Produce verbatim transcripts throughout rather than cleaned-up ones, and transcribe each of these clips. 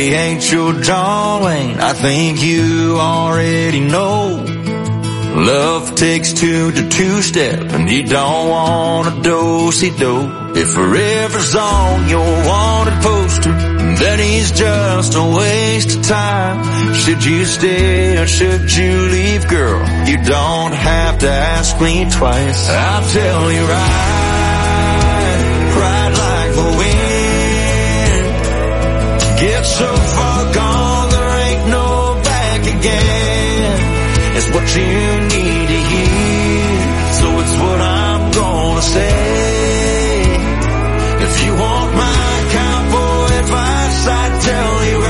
He ain't your John Wayne, I think you already know. Love takes two to two-step, and you don't want a do-si-do. If forever's on your wanted poster, then he's just a waste of time. Should you stay or should you leave, girl? You don't have to ask me twice. I'll tell you right, ride like the wind. Get so far gone, there ain't no back again. It's what you need to hear, so it's what I'm gonna say. If you want my cowboy advice, I'd tell you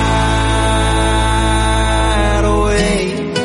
right away.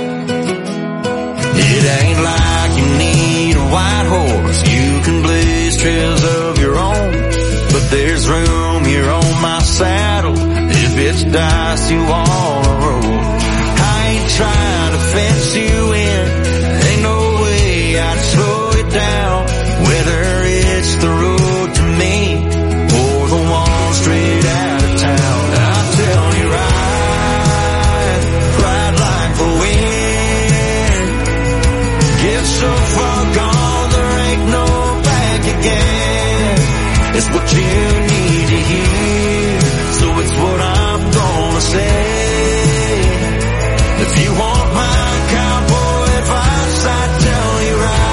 It ain't like you need a white horse, you can blaze trails of your own. But there's room here on my saddle if it's dice you wanna roll. I ain't trying to fence you in, ain't no way I'd slow you down. Whether it's the road to me or the one straight out of town, I'll tell you right, ride like the wind. Get so far gone, there ain't no back again. It's what you need to hear, so it's what I'm gonna say. If you want my cowboy advice, I'd tell you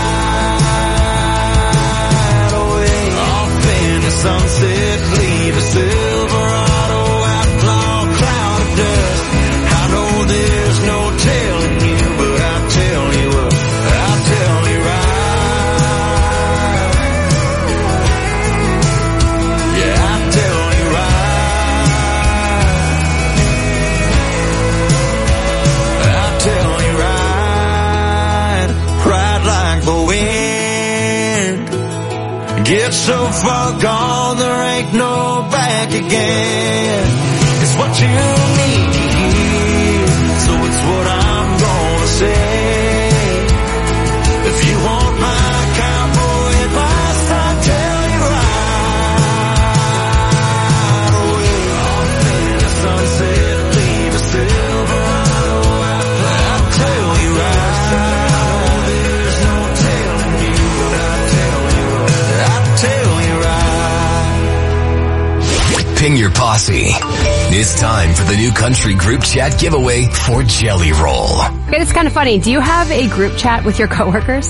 right away. Off in the sunset, leave a Silverado outlaw cloud of dust. I know there's no telling you, but I'll tell you what, I'll tell you right. Yeah, I'll tell you right. I'll tell you right, ride like the wind. Get so far gone, there ain't no back again. It's what you need to hear, so it's what I'm gonna say. If you want my cowboy advice, I'll tell you right away. Off in the sunset, leave a Silverado outlaw. I'll tell you right. I know there's no telling you, but I'll tell you, I'll tell you right. Ping your posse. It's time for the new country group chat giveaway for Jelly Roll. Okay, it's kind of funny. Do you have a group chat with your coworkers?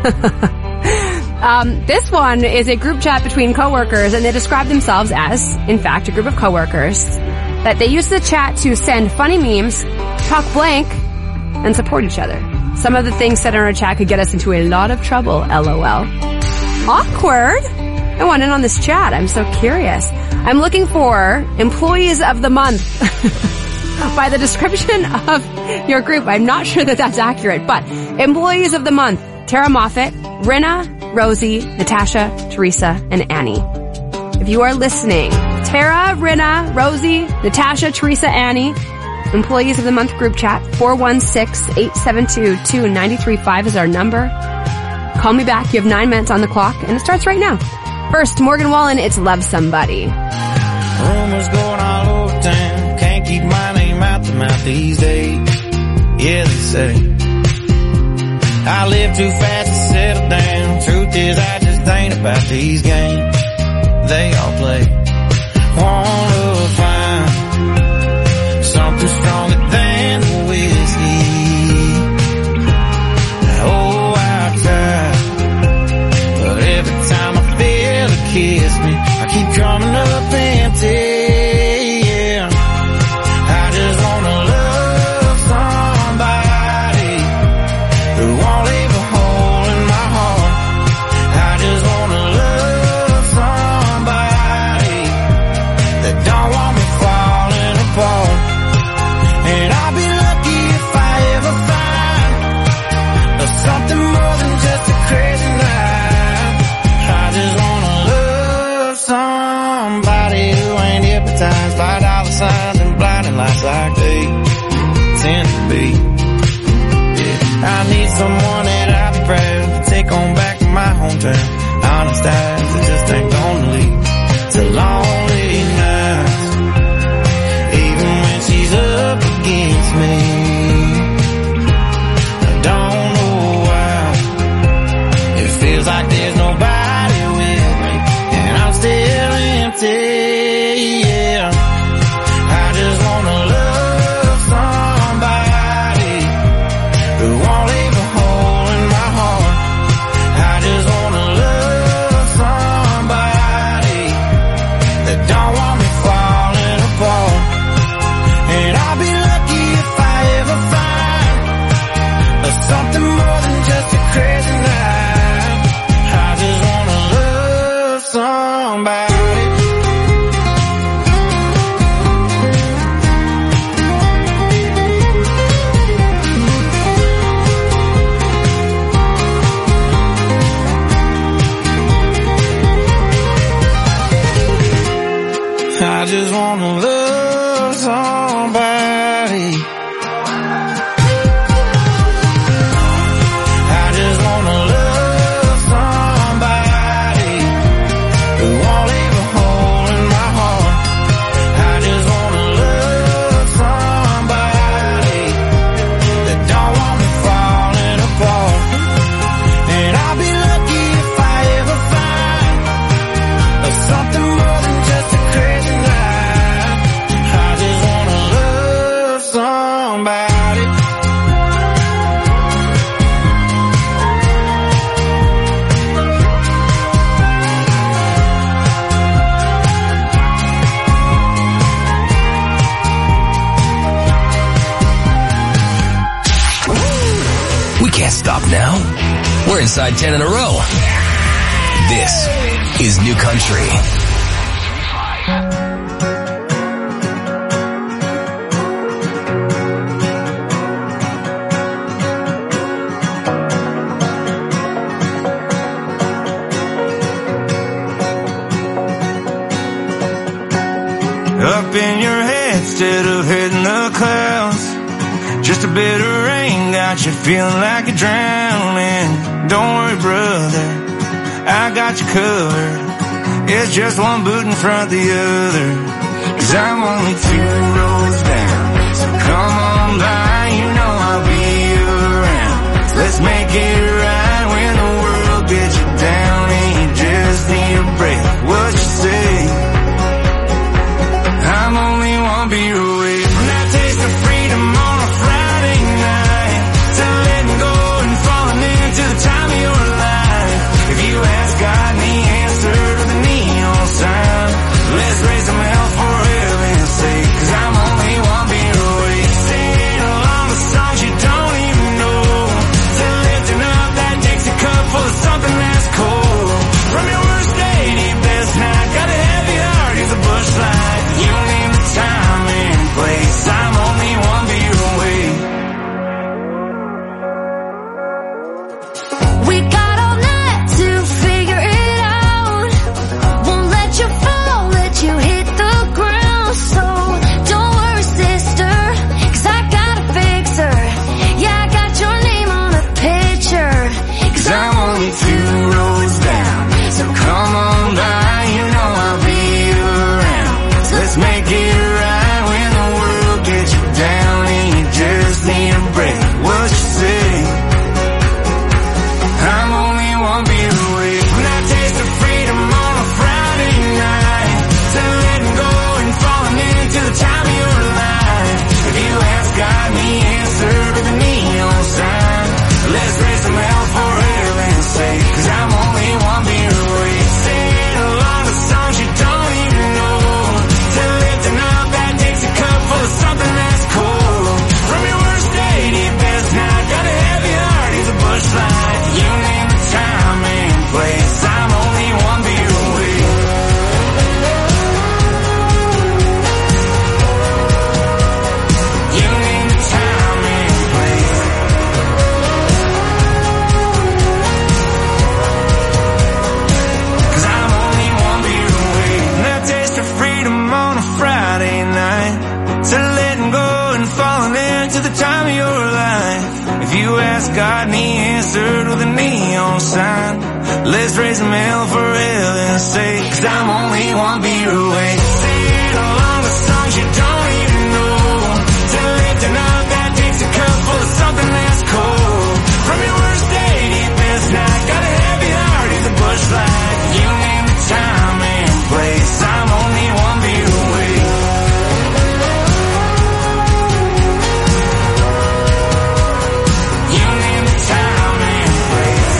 um, this one is a group chat between coworkers, and they describe themselves as, in fact, a group of coworkers that they use the chat to send funny memes, talk blank, and support each other. Some of the things said in our chat could get us into a lot of trouble, LOL. Awkward. I want in on this chat. I'm so curious. I'm looking for employees of the month. By the description of your group, I'm not sure that that's accurate, but employees of the month: Tara Moffat, Rinna, Rosie, Natasha, Teresa, and Annie. If you are listening, Tara, Rinna, Rosie, Natasha, Teresa, Annie, employees of the month group chat, four one six, eight seven two, two nine three five is our number. Call me back. You have nine minutes on the clock, and it starts right now. First, Morgan Wallen, it's Love Somebody. Rumors going all over town, can't keep my name out the mouth these days. Yeah, they say I live too fast to settle down. Truth is, I just ain't about these games they all play. Wanna find something stronger than the whiskey. Oh, I try, but every time I feel it kiss me, I keep coming up empty. Yeah, I just wanna love somebody who won't leave a hole in my heart. I just wanna love somebody that don't want me falling apart. And I'll be lucky if I ever find something more than just a crazy night. I just wanna love somebody who ain't hypnotized by dollar signs and blinding lights like they tend to be. Yeah, I need someone that I'll be proud to take on back to my hometown. Honest eyes that just ain't gonna leave to lonely nights. Even now, we're inside ten in a row. This is New Country. Up in your head instead of hitting the clouds. Just a bit of rain got you feeling like you're drowning. Don't worry, brother, I got you covered. It's just one boot in front of the other. Cause I'm only two rows down, so come on by, you know I'll be around. Let's make it right when the world gets you down and you just need a break. What you say? I'm only one beer away from that taste of freedom on a Friday night, to letting go and falling into the time of your life. If you ask God and the answer to the neon sign, let's raise some hell for heaven's sake. Cause I'm only one beer away, singing along the songs you don't even know, to lifting up that Dixie cup full of something that's cold. From your worst day to your best night, got a heavy heart, here's a bush light. You name the time and place, I'm only one beer away. We got all night to figure it out. Won't let you fall, let you hit the ground. So don't worry, sister, cause I got a fixer. Yeah, I got your name on a picture. Cause I'm only two rows down, so come on by, you know I'll be around. Let's make it right when the world gets you down and you just need a break. What you say? I'm only one beer away from that taste of freedom on a Friday night, to letting go and falling into the time of your life. If you ask God and the answer to the neon sign, let's raise some hell for heaven's sake. Cause I'm only one beer away, singing along the songs you don't even know, to lifting up that Dixie cup full of something that's cold. From your worst day to your best night, got a heavy heart, here's a bush light. You name the time and place, I'm only one beer away. You name the time and place. Cause I'm only one beer away from that taste of freedom on a Friday night, to letting go and falling into the time of your life. If you ask God and the answer to the neon sign, let's raise some hell for heaven's sake. Cause I'm only one beer away, singing along the songs you don't even know, to lifting up that Dixie cup full of something that's cold. From your worst day to your best night, got a heavy heart, here's a bush light. You name the time and place, I'm only one beer away. You name the time and place.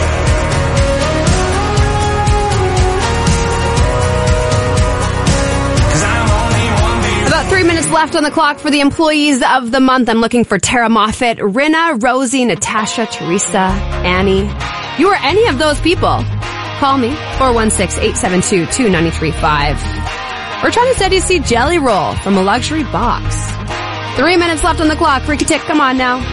Cause I'm only one beer. About three minutes left on the clock for the employees of the month. I'm looking for Tara Moffat, Rinna, Rosie, Natasha, Teresa, Annie. You are any of those people. Call me, four one six, eight seven two, two nine three five. We're trying to send you to see Jelly Roll from a luxury box. Three minutes left on the clock. Freaky Tick, come on now.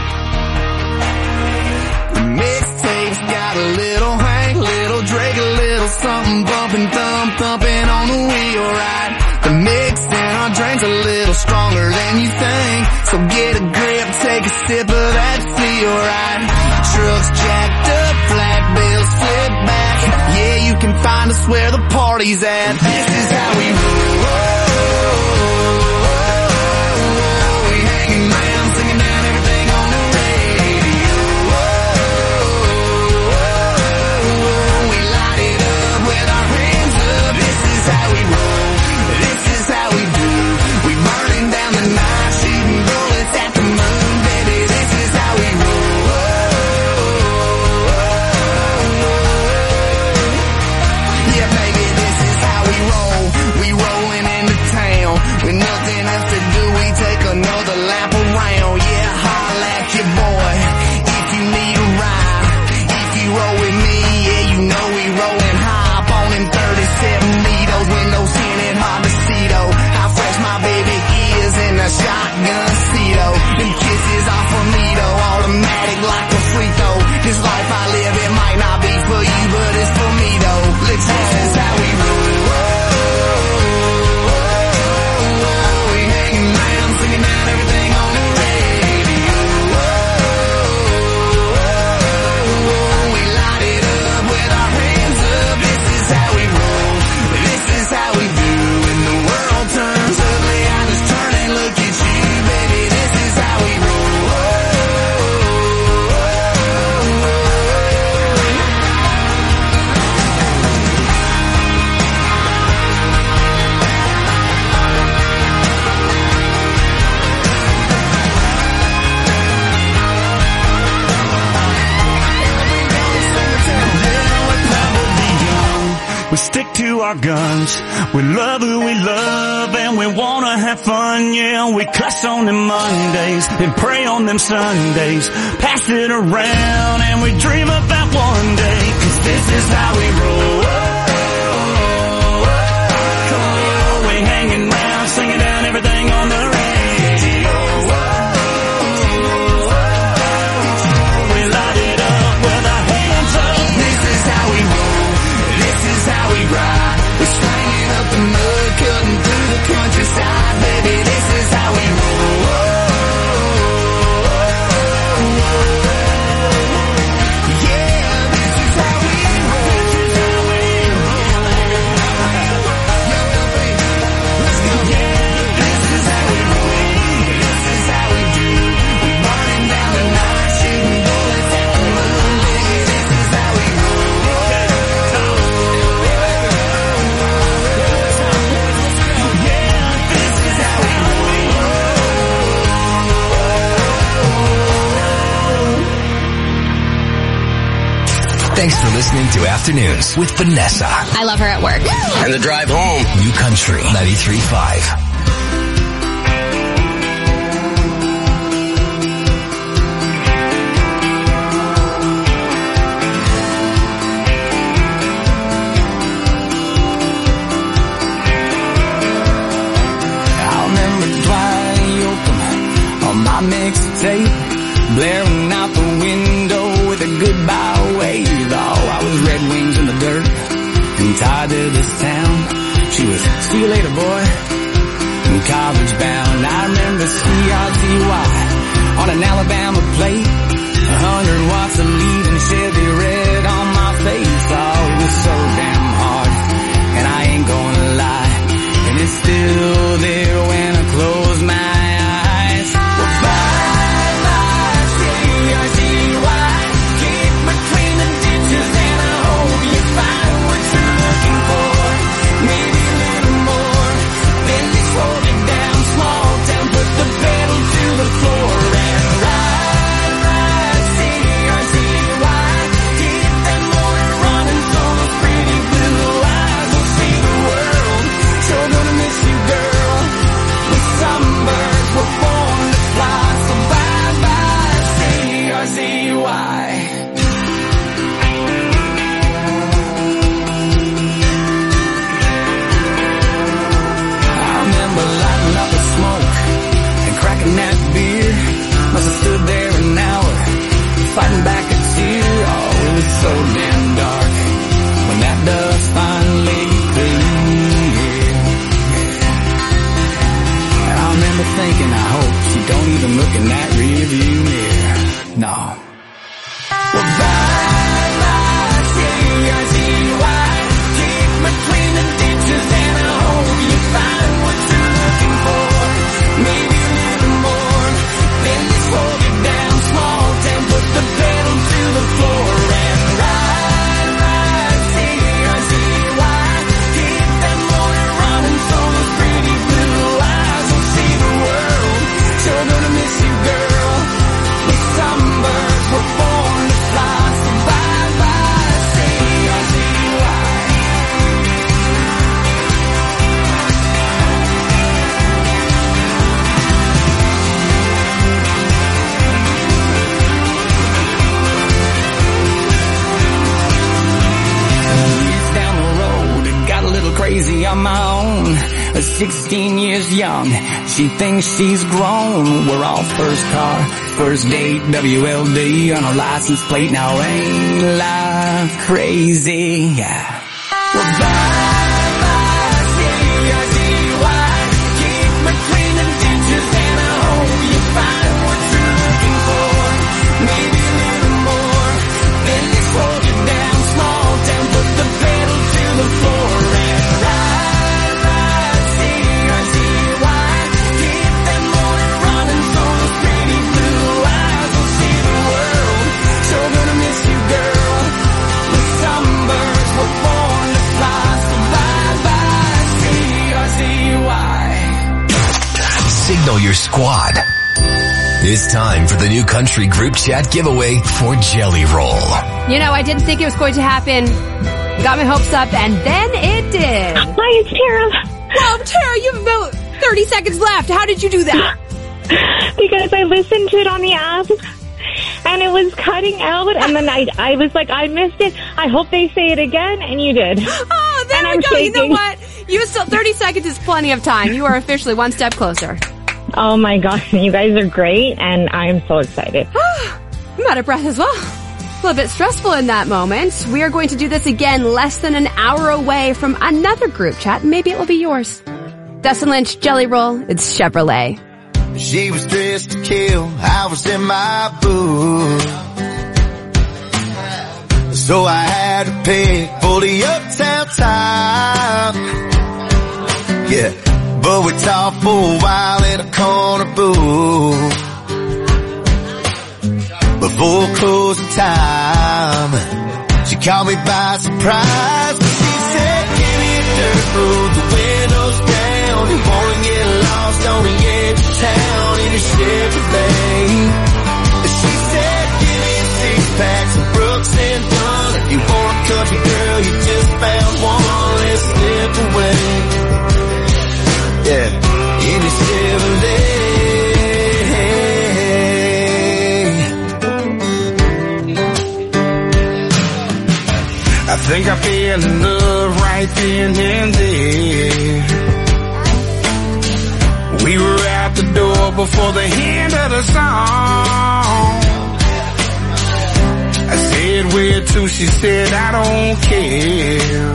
The mixtape's got a little Hank, little Drake, a little something bumping, thump, thumping on the wheel, right? The mix in our drink's a little stronger than you think, so get a grip, take a sip of that feel, right? Trucks jacked up, flat bills flip back, yeah, you can find us where the party's at. This is how we roll. We hanging around, singing down everything on the radio. We light it up with our hands up. This is how we roll. This is how we do. We burning down the night, shooting bullets at the moon, baby. This is how we roll. Yeah, baby, this is how we roll. We rolling into town, stick to our guns. We love who we love and we wanna have fun, yeah. We cuss on them Mondays and pray on them Sundays. Pass it around and we dream about one day. Cause this is how we roll. Come on, we hanging round, singing down everything on the radio. We light it up with our hands up. This is how we roll. This is how we ride. We're slanging up the mud, cutting through the countryside. Baby, this is how we roll. Yeah, this is how we roll. This is how we roll. Let's go. Yeah, this is how we roll. This is how we do. We're burning down the night, shooting bullets at the moon. Baby, this is how we roll. Thanks for listening to Afternoons with Vanessa. I love her at work. And the drive home. New Country ninety-three point five. I remember Dwight Yoakam on my mixtape, blaring out the window with a goodbye wave. Oh, I was Red Wings in the dirt and tied to this town. She was see you later, boy, and college bound. I remember C R Z Y on an Alabama plate, a hundred watts of lead and Chevy red on my face. Oh, it was so damn hard, and I ain't gonna lie, and it's still there when I close my eyes. Well, bye, bye, C R Z Y, keep between the ditches and I hope you find what you're looking for. Maybe a little more, then you slow it down, small town, put the pedal to the floor and ride, ride, C R Z Y, keep that motor running so those pretty blue eyes will see the world. Sure gonna miss you, girl, but some birds were born to fly, so bye bye, C R Z Y. I remember lighting up a smoke and cracking that beer. Must have stood there an hour, fighting back a tear. Oh, it was so damn dark when that dust finally cleared. And I remember thinking, I hope she don't even look in that rearview mirror. No. Well, bye bye, C R Z Y, keep between the ditches and I hope you find what you're looking for. Maybe a little more, then you slow it down, small town, put the pedal to the floor and ride, ride, C R Z Y, keep that motor running so those pretty blue eyes will see the world. Sure gonna miss you, girl, but some birds were born to fly, so bye bye, C R Z Y. Years down the road, it got a little crazy on my own. At sixteen years young, she thinks she's grown. We're all first car, first date, W L D on a license plate. Now ain't life crazy? Yeah. Well, bye bye, C R Z Y, keep between the ditches and I hope you find what you're looking for. Maybe a little more, then you slow it down, small town, put the pedal to the floor and ride, ride, C R Z Y, keep that motor running so those pretty blue eyes will see the world. Sure gonna miss you, girl, but some birds were born to fly, so bye bye, C R Z Y. Signal your squad. It's time for the New Country Group Chat giveaway for Jelly Roll. You know, I didn't think it was going to happen Got my hopes up, and then it did. Hi, it's Tara. Well, Tara, you have about thirty seconds left. How did you do that? Because I listened to it on the app, and it was cutting out, and then I, I was like, I missed it. I hope they say it again, and you did. Oh, there and we I'm go. shaking. You know what? You still thirty seconds is plenty of time. You are officially one step closer. Oh my gosh, you guys are great, and I'm so excited. I'm out of breath as well. A little bit stressful in that moment. We are going to do this again less than an hour away from another group chat. Maybe it will be yours. Dustin Lynch, Jelly Roll, it's Chevrolet. She was dressed to kill, I was in my booth. So I had to pay for the uptown time. Yeah, but we talked for a while in a corner booth. Before closing time, she caught me by surprise. She said, give me a dirt road, the windows down. You wanna get lost on the edge of town in a Chevrolet. She said, give me a six-pack, some Brooks and Dunn. If you want a country girl, you just found one. Let's slip away. Yeah, in a Chevrolet. I think I fell in love right then and there. We were out the door before the end of the song. I said, where to? She said, I don't care.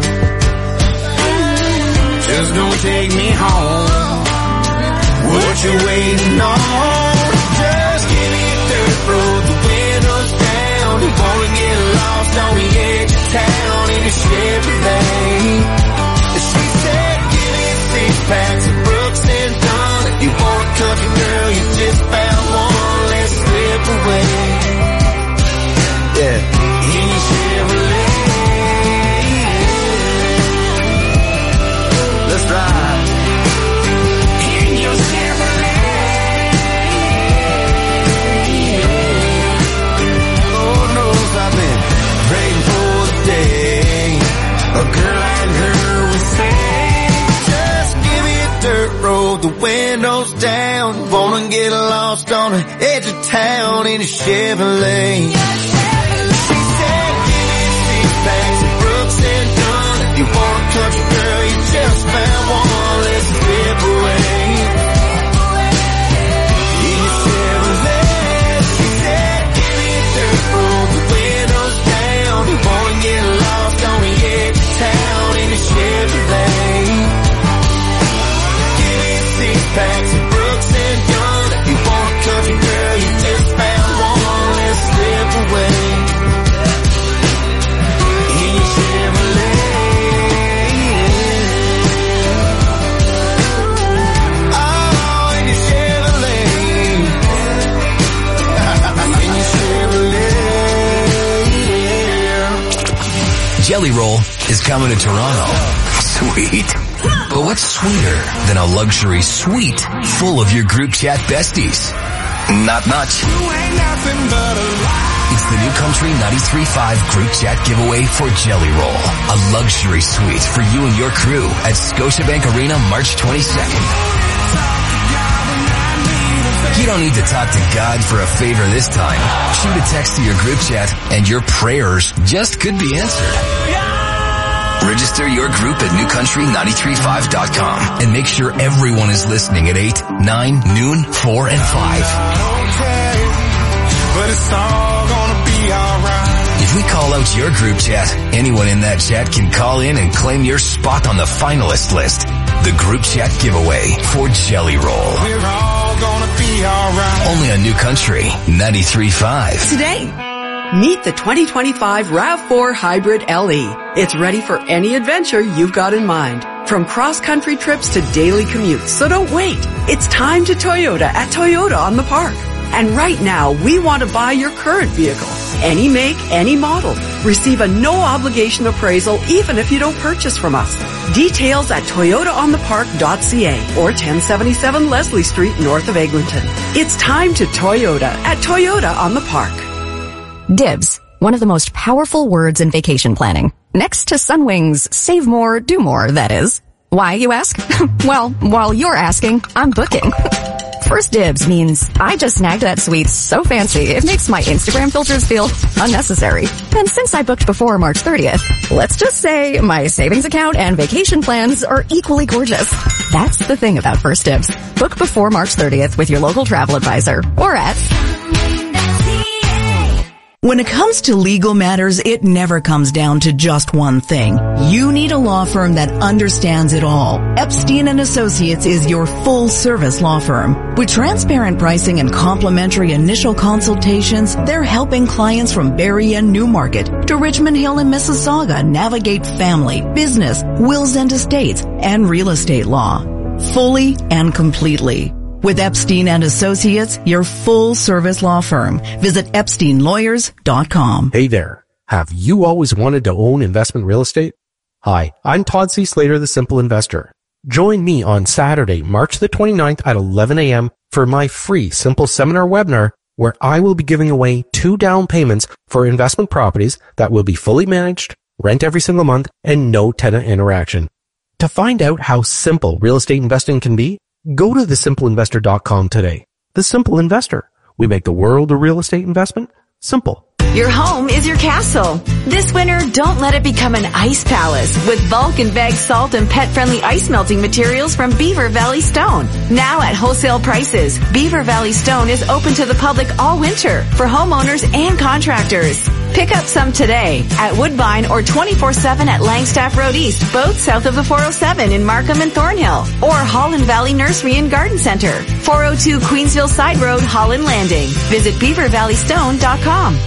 Just don't take me home. What you waiting on? Just give me a dirt road, the windows down. You wanna get lost on the edge of town in a Chevrolet. She said, give me a six-pack, some Brooks and Dunn. If you want a country girl, you just found one. Let's slip away. Yeah, in a Chevrolet. Let's ride. In your Chevrolet. Lord knows I've been praying for the day a girl like her would say, just give me a dirt road, the windows down. Wanna get lost on the edge of town in a Chevrolet. She said, give me a six-pack, some Brooks and Dunn. If you want a country girl, you just found one. Let's slip away. In a Chevrolet. She said, give me a dirt road, the windows down. You wanna get lost on the edge of town in a Chevrolet. Give me a six-pack, some Brooks and Dunn. If you want a country girl, you just found one. Let's slip away. In a Chevrolet. Oh, in a Chevrolet. In a Chevrolet. Jelly Roll is coming to Toronto. Sweet. But what's sweeter than a luxury suite full of your group chat besties? Not much. It's the New Country ninety-three point five group chat giveaway for Jelly Roll. A luxury suite for you and your crew at Scotiabank Arena March twenty-second. You don't need to talk to God for a favor this time. Shoot a text to your group chat and your prayers just could be answered. Register your group at new country nine three five dot com and make sure everyone is listening at eight, nine, noon, four, and five. But it's all gonna be alright. If we call out your group chat, anyone in that chat can call in and claim your spot on the finalist list. The group chat giveaway for Jelly Roll. We're all gonna be alright. Only on New Country ninety-three point five. Today, meet the twenty twenty-five RAV four Hybrid L E. It's ready for any adventure you've got in mind. From cross-country trips to daily commutes. So don't wait. It's time to Toyota at Toyota on the Park. And right now, we want to buy your current vehicle. Any make, any model. Receive a no-obligation appraisal even if you don't purchase from us. Details at toyota on the park dot c a or ten seventy-seven Leslie Street north of Eglinton. It's time to Toyota at Toyota on the Park. Dibs. one of the most powerful words in vacation planning. Next to Sunwing's save more, do more, that is. Why, you ask? Well, while you're asking, I'm booking. First dibs means I just snagged that suite so fancy it makes my Instagram filters feel unnecessary. And since I booked before March thirtieth, let's just say my savings account and vacation plans are equally gorgeous. That's the thing about First Dibs. Book before March thirtieth with your local travel advisor or at... When it comes to legal matters, it never comes down to just one thing. You need a law firm that understands it all. Epstein and Associates is your full-service law firm. With transparent pricing and complimentary initial consultations, they're helping clients from Barrie and Newmarket to Richmond Hill and Mississauga navigate family, business, wills and estates, and real estate law. Fully and completely. With Epstein and Associates, your full-service law firm. Visit epstein lawyers dot com. Hey there. Have you always wanted to own investment real estate? Hi, I'm Todd C. Slater, the Simple Investor. Join me on Saturday, March the twenty-ninth at eleven a.m. for my free Simple Seminar webinar, where I will be giving away two down payments for investment properties that will be fully managed, rent every single month, and no tenant interaction. To find out how simple real estate investing can be, go to the simple investor dot com today. The Simple Investor. We make the world of real estate investment simple. Your home is your castle. This winter, don't let it become an ice palace with Vulcan bag salt and pet-friendly ice melting materials from Beaver Valley Stone. Now at wholesale prices, Beaver Valley Stone is open to the public all winter for homeowners and contractors. Pick up some today at Woodbine or twenty-four seven at Langstaff Road East, both south of the four oh seven in Markham and Thornhill, or Holland Valley Nursery and Garden Center, four oh two Queensville Side Road, Holland Landing. Visit beaver valley stone dot com.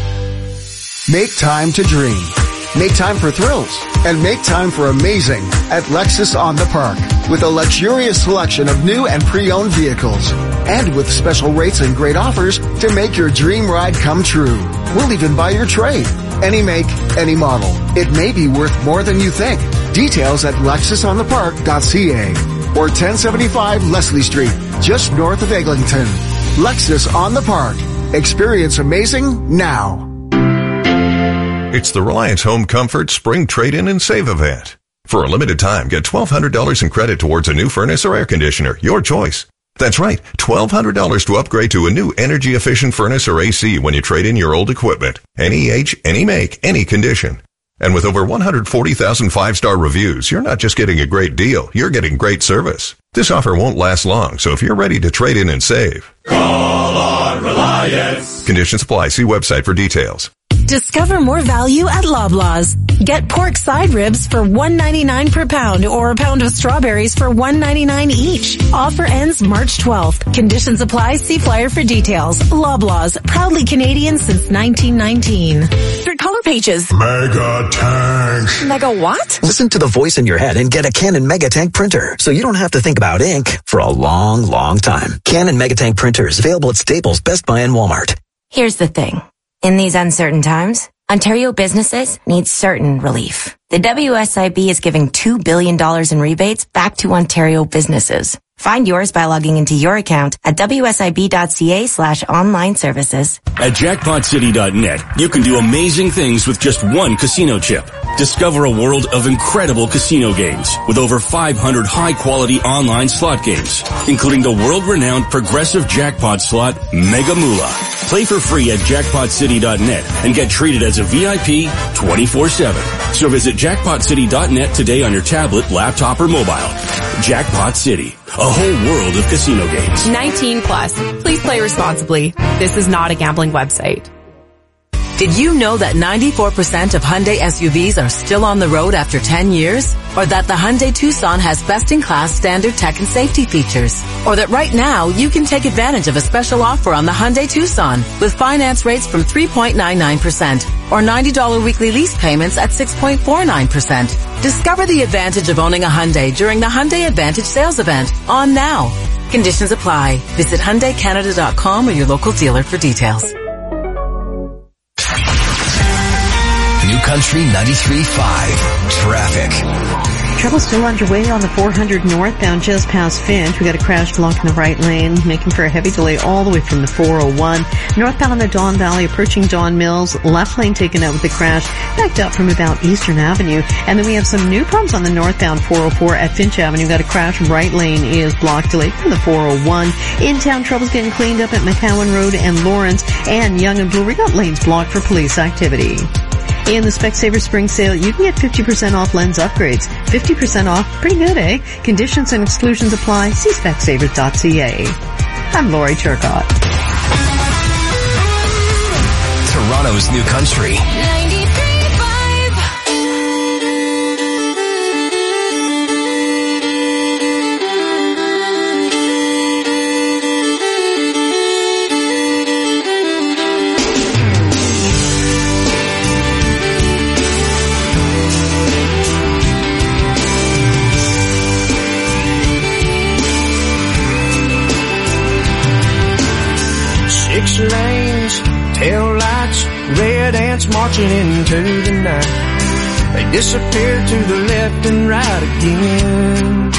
Make time to dream. Make time for thrills. And make time for amazing at Lexus on the Park. With a luxurious selection of new and pre-owned vehicles. And with special rates and great offers to make your dream ride come true. We'll even buy your trade. Any make, any model. It may be worth more than you think. Details at lexus on the park dot c a or ten seventy-five Leslie Street, just north of Eglinton. Lexus on the Park. Experience amazing now. It's the Reliance Home Comfort Spring Trade-In and Save event. For a limited time, get twelve hundred dollars in credit towards a new furnace or air conditioner, your choice. That's right, twelve hundred dollars to upgrade to a new energy-efficient furnace or A C when you trade in your old equipment. Any age, any make, any condition. And with over one hundred forty thousand five-star reviews, you're not just getting a great deal, you're getting great service. This offer won't last long, so if you're ready to trade in and save, call on Reliance. Conditions apply. See website for details. Discover more value at Loblaws. Get pork side ribs for one ninety-nine per pound or a pound of strawberries for one ninety-nine each. Offer ends March twelfth. Conditions apply. See flyer for details. Loblaws, proudly Canadian since nineteen nineteen. Through color pages. Mega Tank. Mega what? Listen to the voice in your head and get a Canon Megatank printer so you don't have to think about ink for a long, long time. Canon Megatank printers available at Staples, Best Buy, and Walmart. Here's the thing. In these uncertain times, Ontario businesses need certain relief. The W S I B is giving two billion dollars in rebates back to Ontario businesses. Find yours by logging into your account at w s i b dot c a slash online services. At jackpot city dot net, you can do amazing things with just one casino chip. Discover a world of incredible casino games with over five hundred high-quality online slot games, including the world-renowned progressive jackpot slot Mega Moolah. Play for free at jackpot city dot net and get treated as a V I P twenty-four seven. So visit jackpot city dot net today on your tablet, laptop, or mobile. Jackpot City, a whole world of casino games. nineteen plus. Please play responsibly. This is not a gambling website. Did you know that ninety-four percent of Hyundai S U Vs are still on the road after ten years? Or that the Hyundai Tucson has best-in-class standard tech and safety features? Or that right now you can take advantage of a special offer on the Hyundai Tucson with finance rates from three point nine nine percent or ninety dollars weekly lease payments at six point four nine percent. Discover the advantage of owning a Hyundai during the Hyundai Advantage sales event on now. Conditions apply. Visit Hyundai Canada dot com or your local dealer for details. New Country ninety-three point five. Traffic. Trouble still underway on the four hundred northbound just past Finch. We got a crash blocking the right lane, making for a heavy delay all the way from the four oh one. Northbound on the Don Valley, approaching Don Mills, left lane taken out with the crash, backed up from about Eastern Avenue. And then we have some new problems on the northbound four oh four at Finch Avenue. Got a crash, right lane is blocked, delayed from the four oh one. In-town trouble's getting cleaned up at McCowan Road and Lawrence, and Young and Blue. We got lanes blocked for police activity. In the Specsavers Spring Sale, you can get fifty percent off lens upgrades. fifty percent off, pretty good, eh? Conditions and exclusions apply. See specsavers dot c a. I'm Lori Turcott. Toronto's New Country. Six lanes, tail lights, red ants marching into the night. They disappear to the left and right again.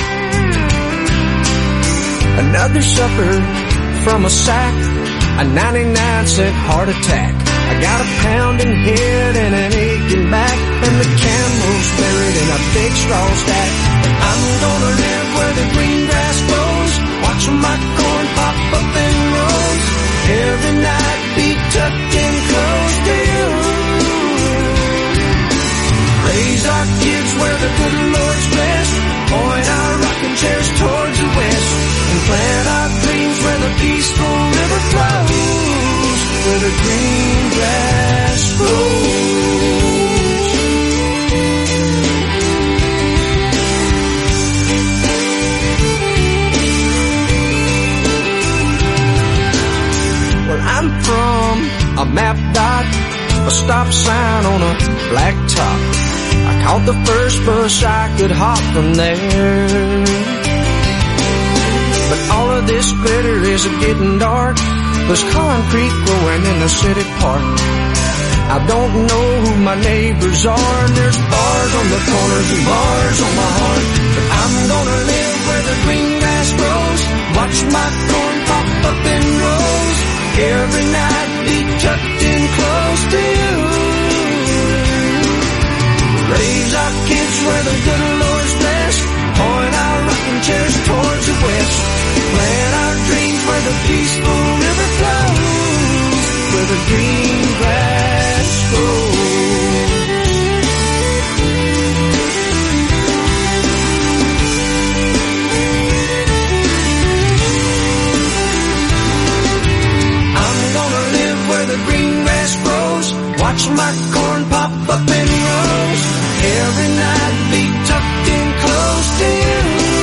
Another supper from a sack, a ninety-nine cent heart attack. I got a pounding head and an aching back, and the camel's buried in a big straw stack. I'm gonna live where the green grass grows, watching my corn pop up in rows. Every night be tucked in close to you. Raise our kids where the good Lord's blessed. Point our rocking chairs towards the west. And plant our dreams where the peaceful river flows. Where the green grass grows. Well, I'm from a map dot, a stop sign on a black top. I caught the first bus I could hop from there. But all of this glitter is getting dark. There's concrete growing in the city park. I don't know who my neighbors are, and there's bars on the corners and bars on my heart. But I'm gonna live where the green grass grows, watch my corn pop up in rows. Every night be tucked in close to you. Raise our kids where the good Lord's blessed. Point our rocking chairs towards the west. Plant our dreams where the peaceful river flows. Where the green grass grows. The green grass grows, watch my corn pop up in rows. Every night be tucked in close to you.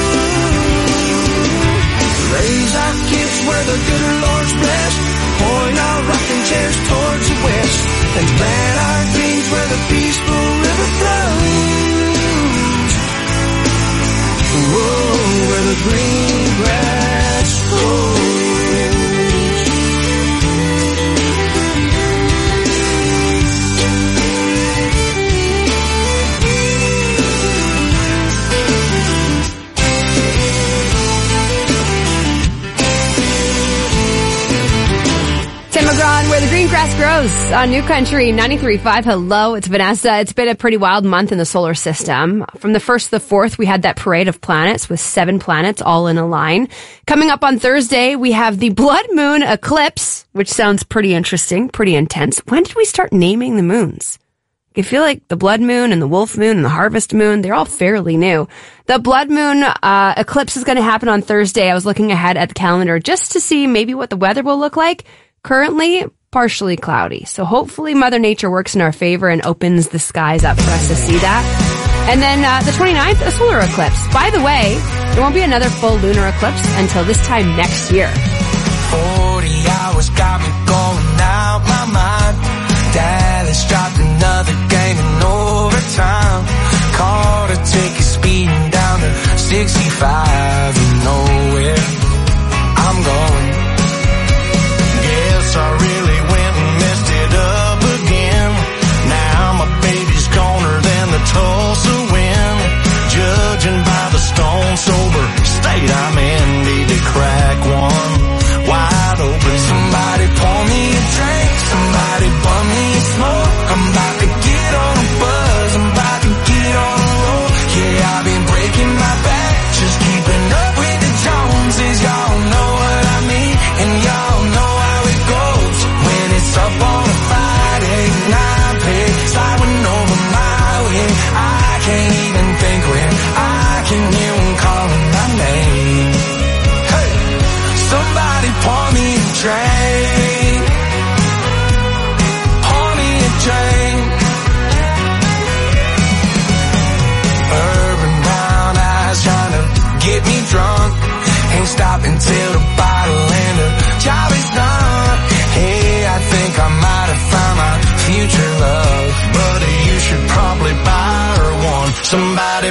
Raise our kids where the good Lord's blessed. Point our rocking chairs towards the west. And plant our dreams where the peaceful river flows. Whoa, where the green grass grows. McGraw, where the green grass grows on New Country ninety-three point five. Hello, it's Vanessa. It's been a pretty wild month in the solar system. From the first to the fourth, we had that parade of planets with seven planets all in a line. Coming up on Thursday, we have the blood moon eclipse, which sounds pretty interesting, pretty intense. When did we start naming the moons? I feel like the blood moon and the wolf moon and the harvest moon, they're all fairly new. The blood moon uh, eclipse is going to happen on Thursday. I was looking ahead at the calendar just to see maybe what the weather will look like. Currently, partially cloudy. So hopefully Mother Nature works in our favor and opens the skies up for us to see that. And then uh, the twenty-ninth, a solar eclipse. By the way, there won't be another full lunar eclipse until this time next year. forty hours got me going out my mind. Dallas dropped another game in overtime. Caught a ticket speeding down to sixty-five and nowhere I'm going. I really went and messed it up again. Now my baby's goner than the Tulsa wind. Just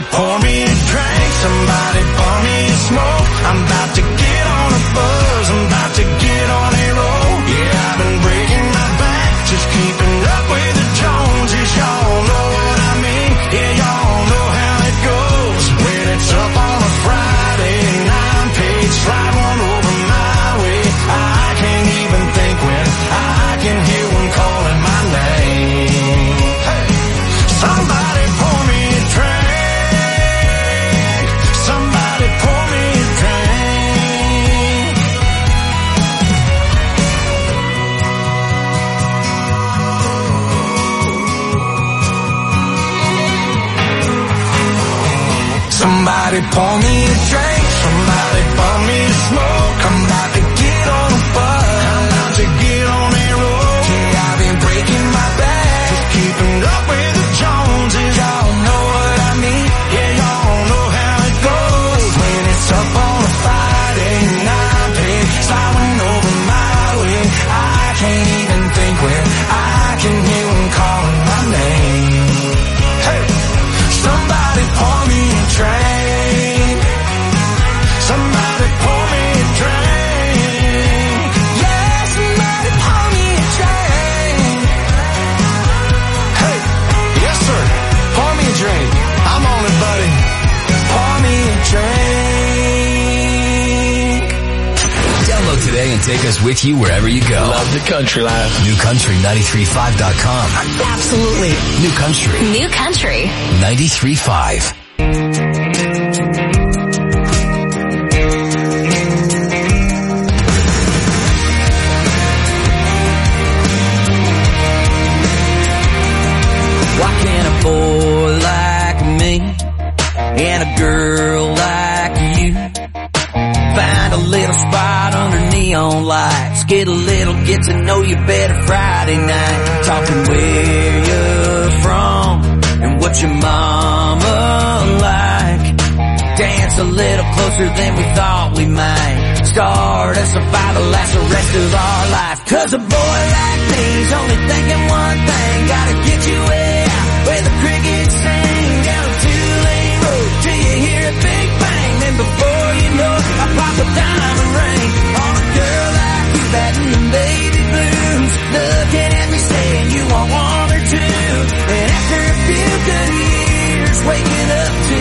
pour me a drink, somebody pour me a smoke. I'm about to get on a buzz, I'm about to get on a roll. Yeah, I've been breaking my back, just keeping up with the Joneses. Y'all know what I mean, yeah, y'all know how it goes. When it's up on a Friday and I'm paid, slide one over my way. I can't even think when I can hear one calling my name. Hey, somebody pour me a drink, somebody pour me a drink. Somebody pour me a drink, somebody pour me a smoke. I'm about to get on a bus, I'm about to get on a roll. Yeah, I've been breaking my back, just keeping up with the Joneses. Y'all know what I mean, yeah, y'all know how it goes. When it's up on a Friday night, paid, sliding over my way. I can't even think when I can hear one calling my name. Hey, somebody pour me a drink, somebody pour me a drink. Yeah, somebody pour me a drink. Hey, yes sir, pour me a drink. I'm on it, buddy. Pour me a drink. Download today and take us with you wherever you go. Love the country life. New Country nine three five dot com. Absolutely. New Country New Country. ninety-three point five. Why can't a boy like me and a girl like you find a little spot under neon lights, get a little get to know you better Friday night, talking where you're from and what your mama like, dance a little closer than we thought we might, start a survival last the rest of our life. Cause a boy like me's only thinking one thing, gotta get you way out where the crickets sing, down a two-lane road till you hear a big bang, then before you know it, I pop a diamond ring on a girl like you, batting them baby blues, looking at me saying you want one or two, and after a few good years waking up to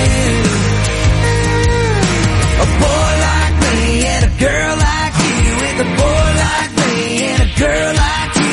a boy like me and a girl like you, with a boy like me and a girl like you.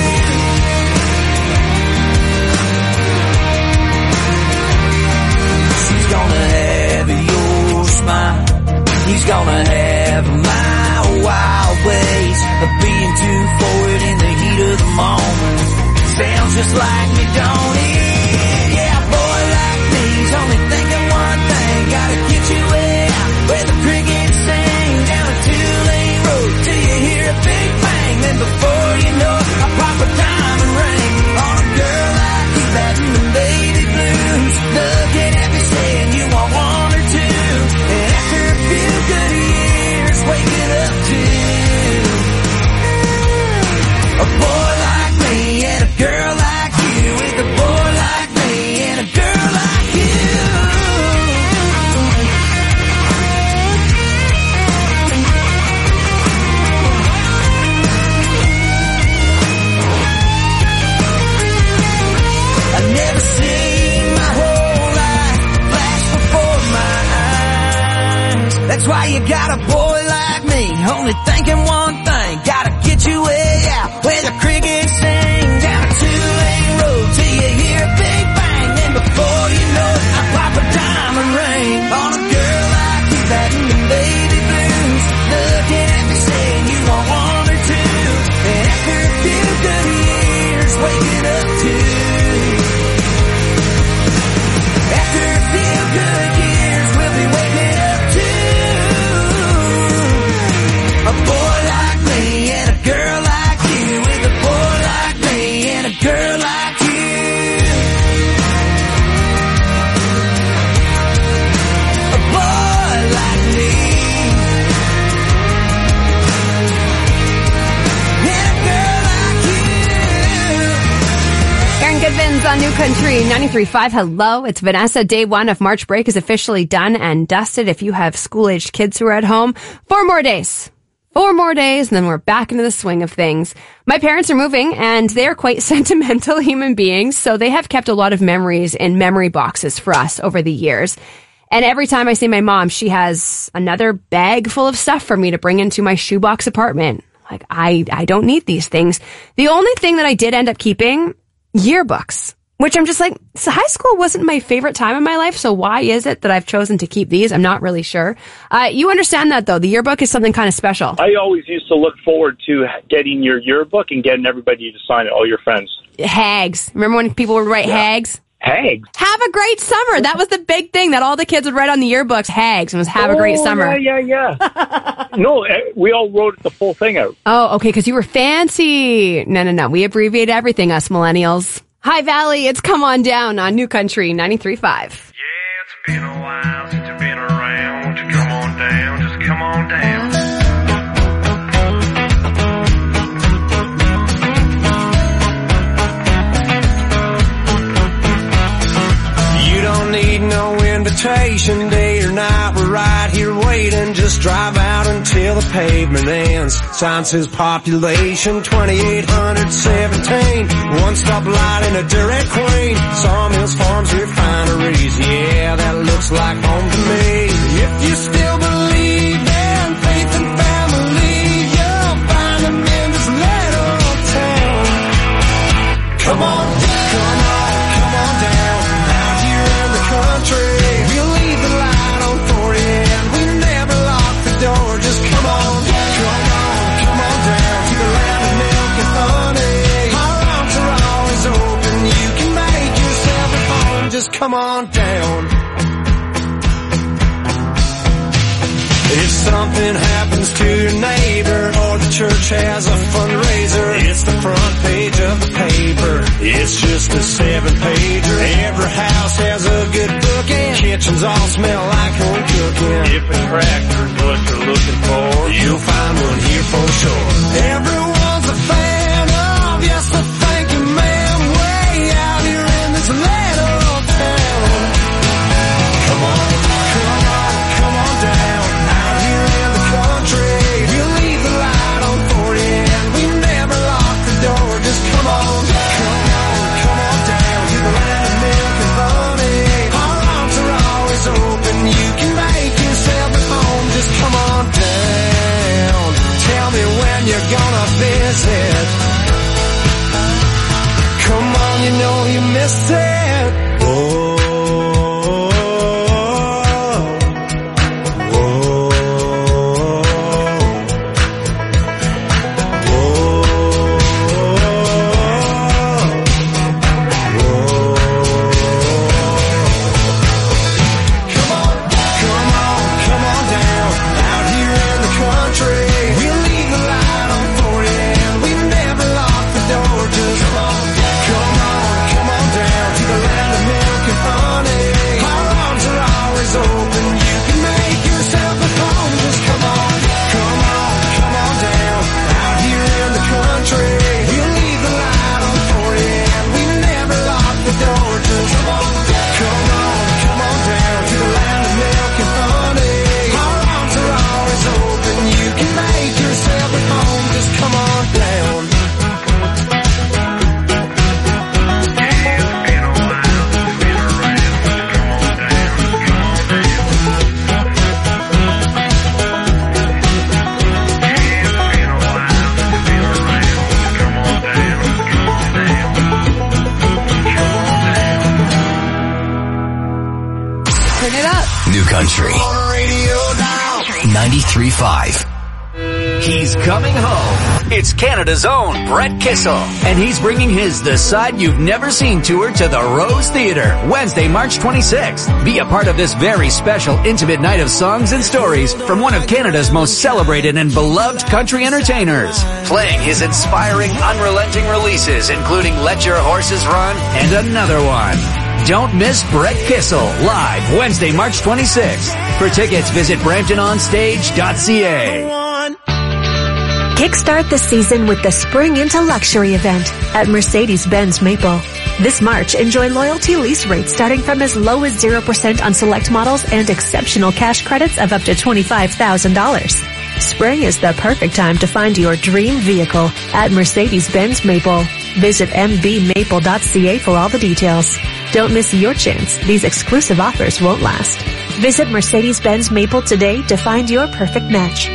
She's gonna have your smile, he's gonna have my wild ways of being too forward in the heat of the moment. Sounds just like me, don't it? Yeah, a boy like me's only thinking one thing, gotta get you way out where the crickets sing, down a two-lane road till you hear a big bang, then before you know it, I pop a diamond ring on a girl like you, batting them baby blues, looking at me saying you want one or two, and after a few good years waking up to a boy like me and a girl like you, with a boy like me and a girl like you. I've never seen my whole life flash before my eyes. That's why you got a boy like me, only thinking one thing, gotta get you way out where the crickets sing, down a two-lane road till you hear a big bang, then before you know it, I pop a diamond ring on a girl like you, batting them baby blues, looking at me saying you want one or two, and after a few good years waking up to, after a few good years we'll be waking up to a boy like me Friends on New Country ninety-three point five. Hello, it's Vanessa. Day one of March break is officially done and dusted. If you have school-aged kids who are at home, four more days. Four more days, and then we're back into the swing of things. My parents are moving, and they are quite sentimental human beings, so they have kept a lot of memories in memory boxes for us over the years. And every time I see my mom, she has another bag full of stuff for me to bring into my shoebox apartment. Like, I, I don't need these things. The only thing that I did end up keeping, yearbooks. Which I'm just like, so high school wasn't my favorite time in my life, so why is it that I've chosen to keep these? I'm not really sure. Uh, you understand that, though. The yearbook is something kind of special. I always used to look forward to getting your yearbook and getting everybody to sign it, all your friends. Hags. Remember when people would write yeah. hags? Hags. Have a great summer. That was the big thing that all the kids would write on the yearbooks. Hags. And was have oh, a great summer. Yeah, yeah, yeah. No, we all wrote the full thing out. Oh, okay, because you were fancy. No, no, no. We abbreviate everything, us millennials. Hi, Valley. It's Come On Down on New Country ninety-three point five. Yeah, it's been a while since you've been around. Won't you come on down? Just come on down. You don't need no invitation, day or night. We're right here waiting. Just drive out until the pavement ends. Sign says population twenty-eight seventeen. One stop light in a Dairy Queen. Sawmills, farms, refineries. Yeah, that looks like home to me. If you still believe in faith and family, you'll find them in this little town. Come on, come on, come on down. Out here in the country, we'll leave the light on for you, and we never lock the door. Just come on, come on, come on down to the land of milk and honey. Our arms are always open. You can make yourself at home. Just come on down. If something happens to your neighbor or the church has a fundraiser, it's the front page of the paper. It's just a seven-pager. Every house has a good book and kitchens all smell like home cooking. If a tractor's what you're looking for, you'll find one here for sure. Everyone's a fan of, yes, I thank you, ma'am, way out here in this little town. Come on, come on, come on down. Out here in the country, we'll leave the light on for you, and we never lock the door. Just come on, come on, come on down to the land of milk and honey. Our arms are always open. You can make yourself at home. Just come on down. Tell me when you're gonna visit. Come on, you know you missed it. Oh. Country ninety-three point five. He's coming home. It's Canada's own Brett Kissel, and he's bringing his The Side You've Never Seen tour to the Rose Theatre, Wednesday, March twenty-sixth. Be a part of this very special, intimate night of songs and stories from one of Canada's most celebrated and beloved country entertainers, playing his inspiring, unrelenting releases, including Let Your Horses Run and another one. Don't miss Brett Kissel live Wednesday, March twenty-sixth. For tickets, visit brampton on stage dot c a. Kickstart the season with the Spring into Luxury event at Mercedes-Benz Maple. This March, enjoy loyalty lease rates starting from as low as zero percent on select models and exceptional cash credits of up to twenty-five thousand dollars. Spring is the perfect time to find your dream vehicle at Mercedes-Benz Maple. Visit m b maple dot c a for all the details. Don't miss your chance. These exclusive offers won't last. Visit Mercedes-Benz Maple today to find your perfect match.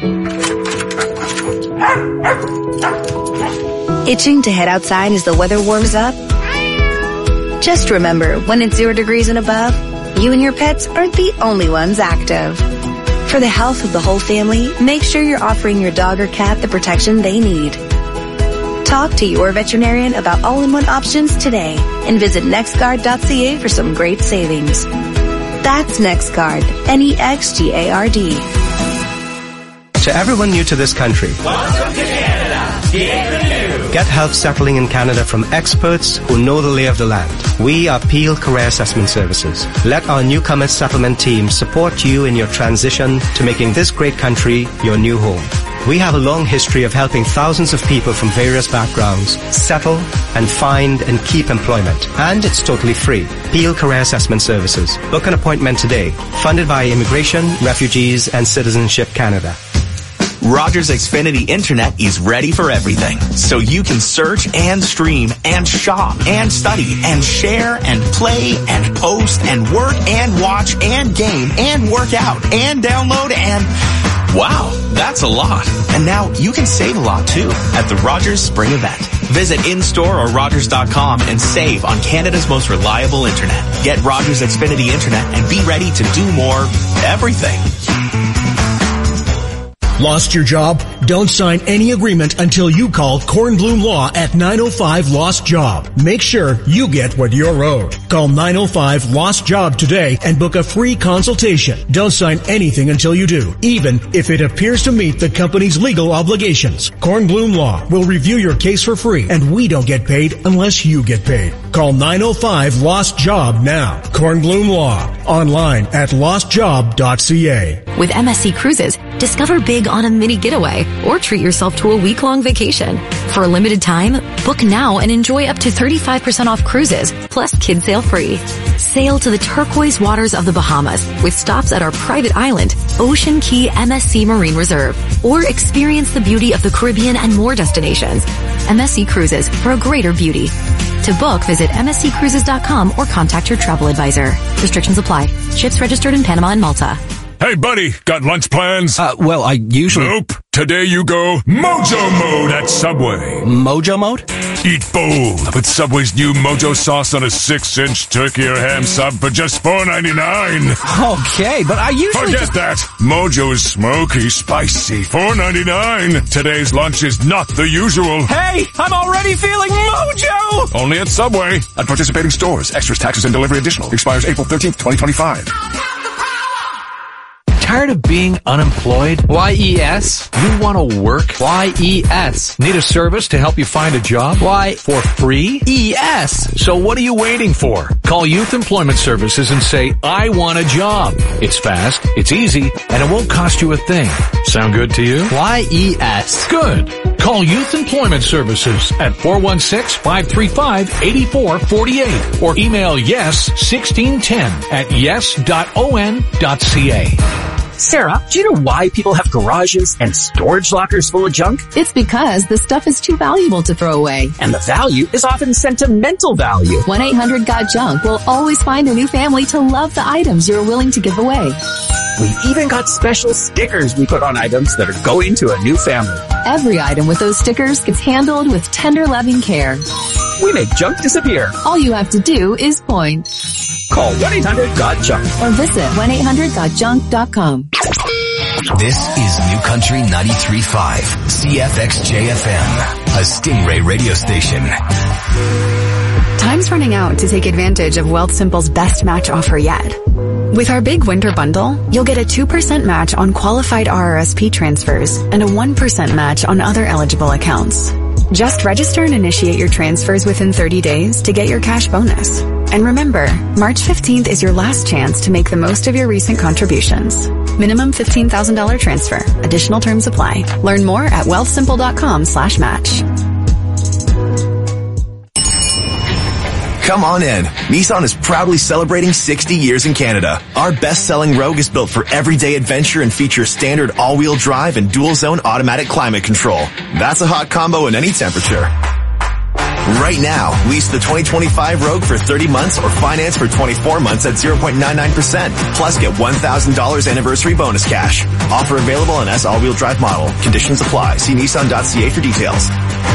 Itching to head outside as the weather warms up? Just remember, when it's zero degrees and above, you and your pets aren't the only ones active. For the health of the whole family, make sure you're offering your dog or cat the protection they need. Talk to your veterinarian about all-in-one options today and visit nextguard dot c a for some great savings. That's NextGuard, N E X G A R D. To everyone new to this country, welcome to Canada. Get the new. Get help settling in Canada from experts who know the lay of the land. We are Peel Career Assessment Services. Let our newcomer settlement team support you in your transition to making this great country your new home. We have a long history of helping thousands of people from various backgrounds settle and find and keep employment. And it's totally free. Peel Career Assessment Services. Book an appointment today. Funded by Immigration, Refugees and Citizenship Canada. Rogers Xfinity Internet is ready for everything. So you can search and stream and shop and study and share and play and post and work and watch and game and work out and download and... Wow, that's a lot. And now you can save a lot too at the Rogers Spring Event. Visit in-store or rogers dot com and save on Canada's most reliable internet. Get Rogers Xfinity Internet and be ready to do more everything. Lost your job? Don't sign any agreement until you call Kornblum Law at nine oh five Lost Job. Make sure you get what you're owed. Call nine oh five Lost Job today and book a free consultation. Don't sign anything until you do, even if it appears to meet the company's legal obligations. Kornblum Law will review your case for free, and we don't get paid unless you get paid. Call nine oh five Lost Job now. Kornblum Law. Online at lost job dot c a. With M S C Cruises, discover big on a mini getaway or treat yourself to a week-long vacation. For a limited time, book now and enjoy up to thirty-five percent off cruises, plus kids sail free. Sail to the turquoise waters of the Bahamas with stops at our private island, Ocean Key M S C Marine Reserve, or experience the beauty of the Caribbean and more destinations. M S C Cruises for a greater beauty. To book, visit m s c cruises dot com or contact your travel advisor. Restrictions apply. Ships registered in Panama and Malta. Hey, buddy, got lunch plans? Uh, well, I usually... Nope. Today you go Mojo Mode at Subway. Mojo Mode? Eat bold with Subway's new Mojo sauce on a six-inch turkey or ham sub for just four ninety-nine. Okay, but I usually Forget just... that. Mojo is smoky, spicy, four ninety-nine. Today's lunch is not the usual. Hey, I'm already feeling Mojo! Only at Subway. At participating stores. Extras, taxes, and delivery additional. Expires April thirteenth, twenty twenty-five. Tired of being unemployed? Y E S. You want to work? Y E S. Need a service to help you find a job? Why, for free? E S. So what are you waiting for? Call Youth Employment Services and say, I want a job. It's fast, it's easy, and it won't cost you a thing. Sound good to you? Y E S. Good. Call Youth Employment Services at four one six, five three five, eight four four eight or email yes sixteen ten at yes dot o n dot c a. Sarah, do you know why people have garages and storage lockers full of junk? It's because the stuff is too valuable to throw away. And the value is often sentimental value. one eight hundred got junk will always find a new family to love the items you're willing to give away. We've even got special stickers we put on items that are going to a new family. Every item with those stickers gets handled with tender, loving care. We make junk disappear. All you have to do is point. Call one eight hundred got junk or visit one eight hundred got junk dot com. This is New Country ninety-three point five, C F X J F M, a Stingray radio station. Time's running out to take advantage of Wealthsimple's best match offer yet. With our big winter bundle, you'll get a two percent match on qualified R R S P transfers and a one percent match on other eligible accounts. Just register and initiate your transfers within thirty days to get your cash bonus. And remember, March fifteenth is your last chance to make the most of your recent contributions. Minimum fifteen thousand dollars transfer. Additional terms apply. Learn more at wealthsimple dot com slash match. Come on in. Nissan is proudly celebrating sixty years in Canada. Our best-selling Rogue is built for everyday adventure and features standard all-wheel drive and dual-zone automatic climate control. That's a hot combo in any temperature. Right now, lease the twenty twenty-five Rogue for thirty months or finance for twenty-four months at zero point nine nine percent. Plus get one thousand dollars anniversary bonus cash. Offer available on S all-wheel drive model. Conditions apply. See Nissan dot C A for details.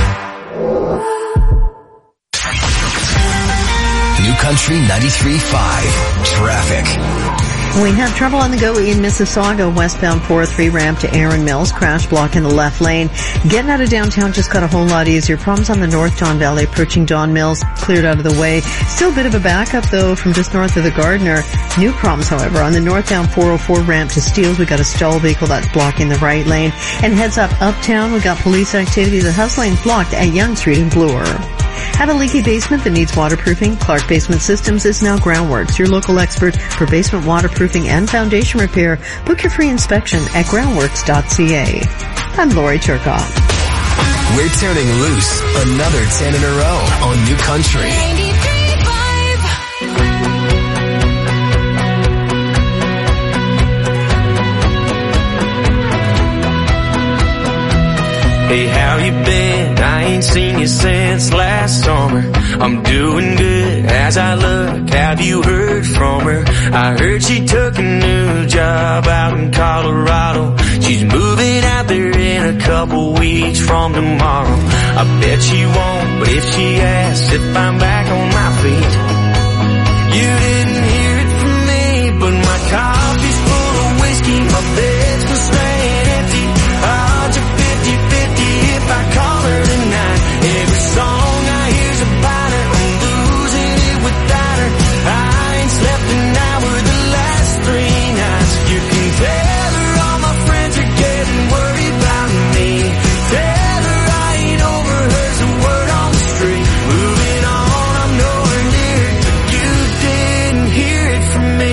New Country ninety-three point five. Traffic. We have trouble on the go in Mississauga, westbound four oh three ramp to Aaron Mills, crash block in the left lane. Getting out of downtown just got a whole lot easier. Problems on the North Don Valley approaching Don Mills, cleared out of the way. Still a bit of a backup though from just north of the Gardner. New problems, however, on the northbound four oh four ramp to Steeles. We got a stall vehicle that's blocking the right lane. And heads up uptown, we got police activity. The Hus Lane's blocked at Yonge Street in Bloor. Have a leaky basement that needs waterproofing? Clark Basement Systems is now Groundworks, your local expert for basement waterproofing and foundation repair. Book your free inspection at groundworks dot c a. I'm Lori Turcotte. We're turning loose another ten in a row on New Country. Hey, how you been? I ain't seen you since last summer. I'm doing good as I look. Have you heard from her? I heard she took a new job out in Colorado. She's moving out there in a couple weeks from tomorrow. I bet she won't, but if she asks if I'm back on my feet, you didn't hear it from me, but my coffee's full of whiskey, my bed's been staying empty. Odds are fifty fifty if I call her tonight. Every song I hear's about her, I'm losing it without her. I ain't slept an hour the last three nights. You can tell her all my friends are getting worried about me. Tell her I ain't overheard the word on the street. Moving on, I'm nowhere near it, but you didn't hear it from me.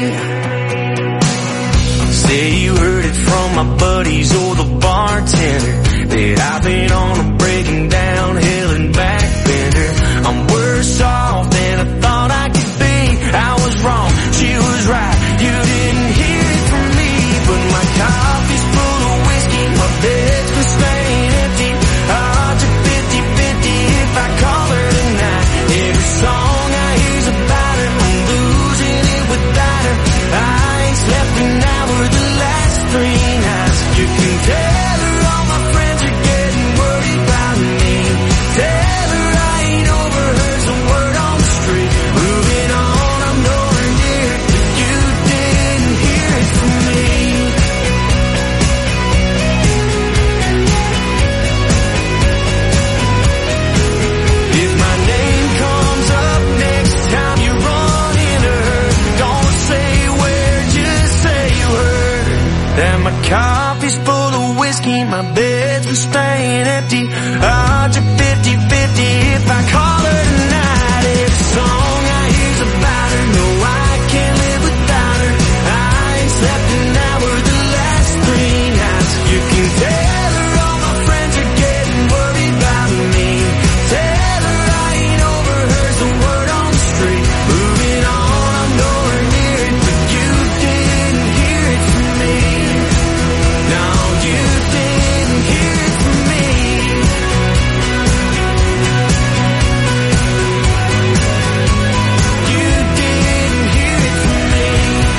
Say you heard it from my buddies or the bartender that I've been on a breaking down hill and back bender. I'm worse off than I thought I could be. I was wrong, she was right. You didn't hear it from me, but my coffee's full of whiskey, my bed's been staying empty. Odds are fifty fifty if I call her tonight. Every song I hear's about her, I'm losing it without her. I ain't slept an hour the last three nights. You can tell her all my friends are getting worried about me. Tell her I ain't overheard the word on the street. Moving on, I'm nowhere near it, but you didn't hear it from me. If my name comes up next time you run into her, don't say where, just say you heard that my coffee's full of whiskey, my bed's been staying empty. Odds are fifty fifty if I call her tonight. Every song I hear's about her, no I can't live without her. I ain't slept an hour the last three nights. You can tell her all my friends are getting worried about me. Tell her I ain't overheard the word on the street. Moving on, I'm nowhere near it, but you didn't hear it from me. No, you didn't hear it from me. You didn't hear it from me.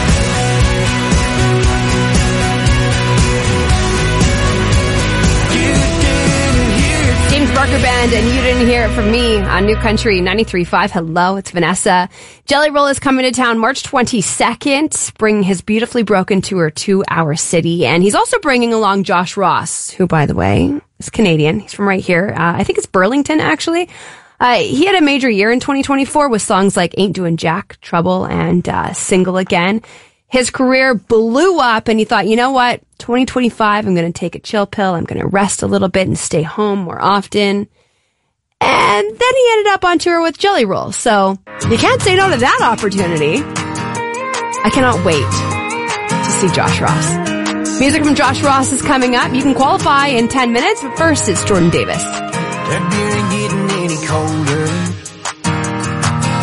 You didn't hear it from me. James Barker Band, and you didn't hear it from me on New Country ninety-three point five. Hello, it's Vanessa. Jelly Roll is coming to town March twenty-second, bringing his Beautifully Broken tour to our city. And he's also bringing along Josh Ross, who, by the way, is Canadian. He's from right here. Uh, I think it's Burlington, actually. Uh, he had a major year in twenty twenty-four with songs like Ain't Doing Jack, Trouble, and uh, Single Again. His career blew up, and he thought, you know what? twenty twenty-five, I'm going to take a chill pill. I'm going to rest a little bit and stay home more often. And then he ended up on tour with Jelly Roll. So you can't say no to that opportunity. I cannot wait to see Josh Ross. Music from Josh Ross is coming up. You can qualify in ten minutes, but first it's Jordan Davis. That beer ain't getting any colder.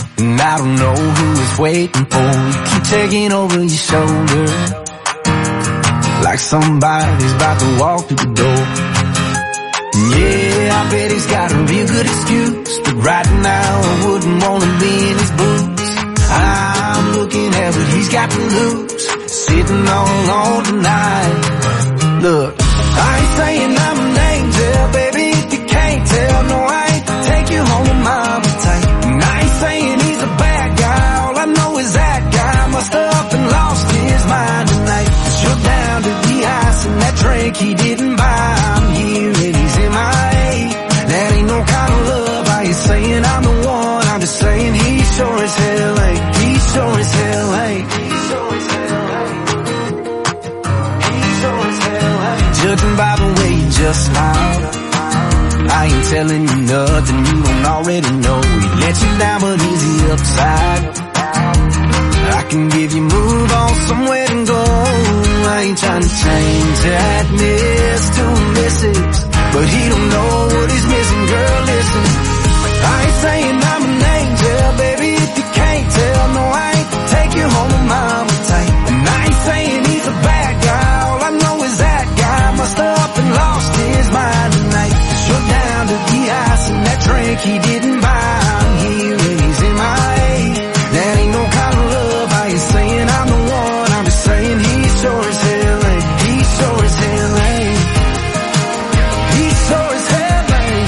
I don't know who is waiting for. You keep taking over your shoulder, like somebody's about to walk through the door. Yeah, I bet he's got a real good excuse, but right now I wouldn't wanna be in his boots. I'm looking at what he's got to lose, sitting all alone tonight. Look, I ain't saying I'm an angel, baby, if you can't tell. No, I ain't to take you home to mama tight. And I ain't saying he's a bad guy, all I know is that guy must have up and lost his mind tonight. Cause you're down to the ice and that drink he didn't buy. I'm here and he's in my A. That ain't no kind of love, I ain't saying I'm the one, I'm just saying he sure as hell ain't. He sure as hell ain't. He sure as hell ain't. He sure as hell ain't. Judging by the way you just smiled, I ain't telling you nothing you don't already know. He let you down but he's the upside. I can give you move on somewhere and go. I ain't trying to change that miss to a missus, but he don't know what he's missing, girl, listen. I ain't saying I'm an angel, baby, if you can't tell. No, I ain't to take you home with mama tight. And I ain't saying he's a bad guy, all I know is that guy must have up and lost his mind tonight. Cause you're down to the ice and that drink he didn't buy. I'm here and he's in my A. That ain't no kind of love, I ain't saying I'm the one, I'm just saying he sure as hell ain't. He sure as hell ain't. He sure as hell ain't.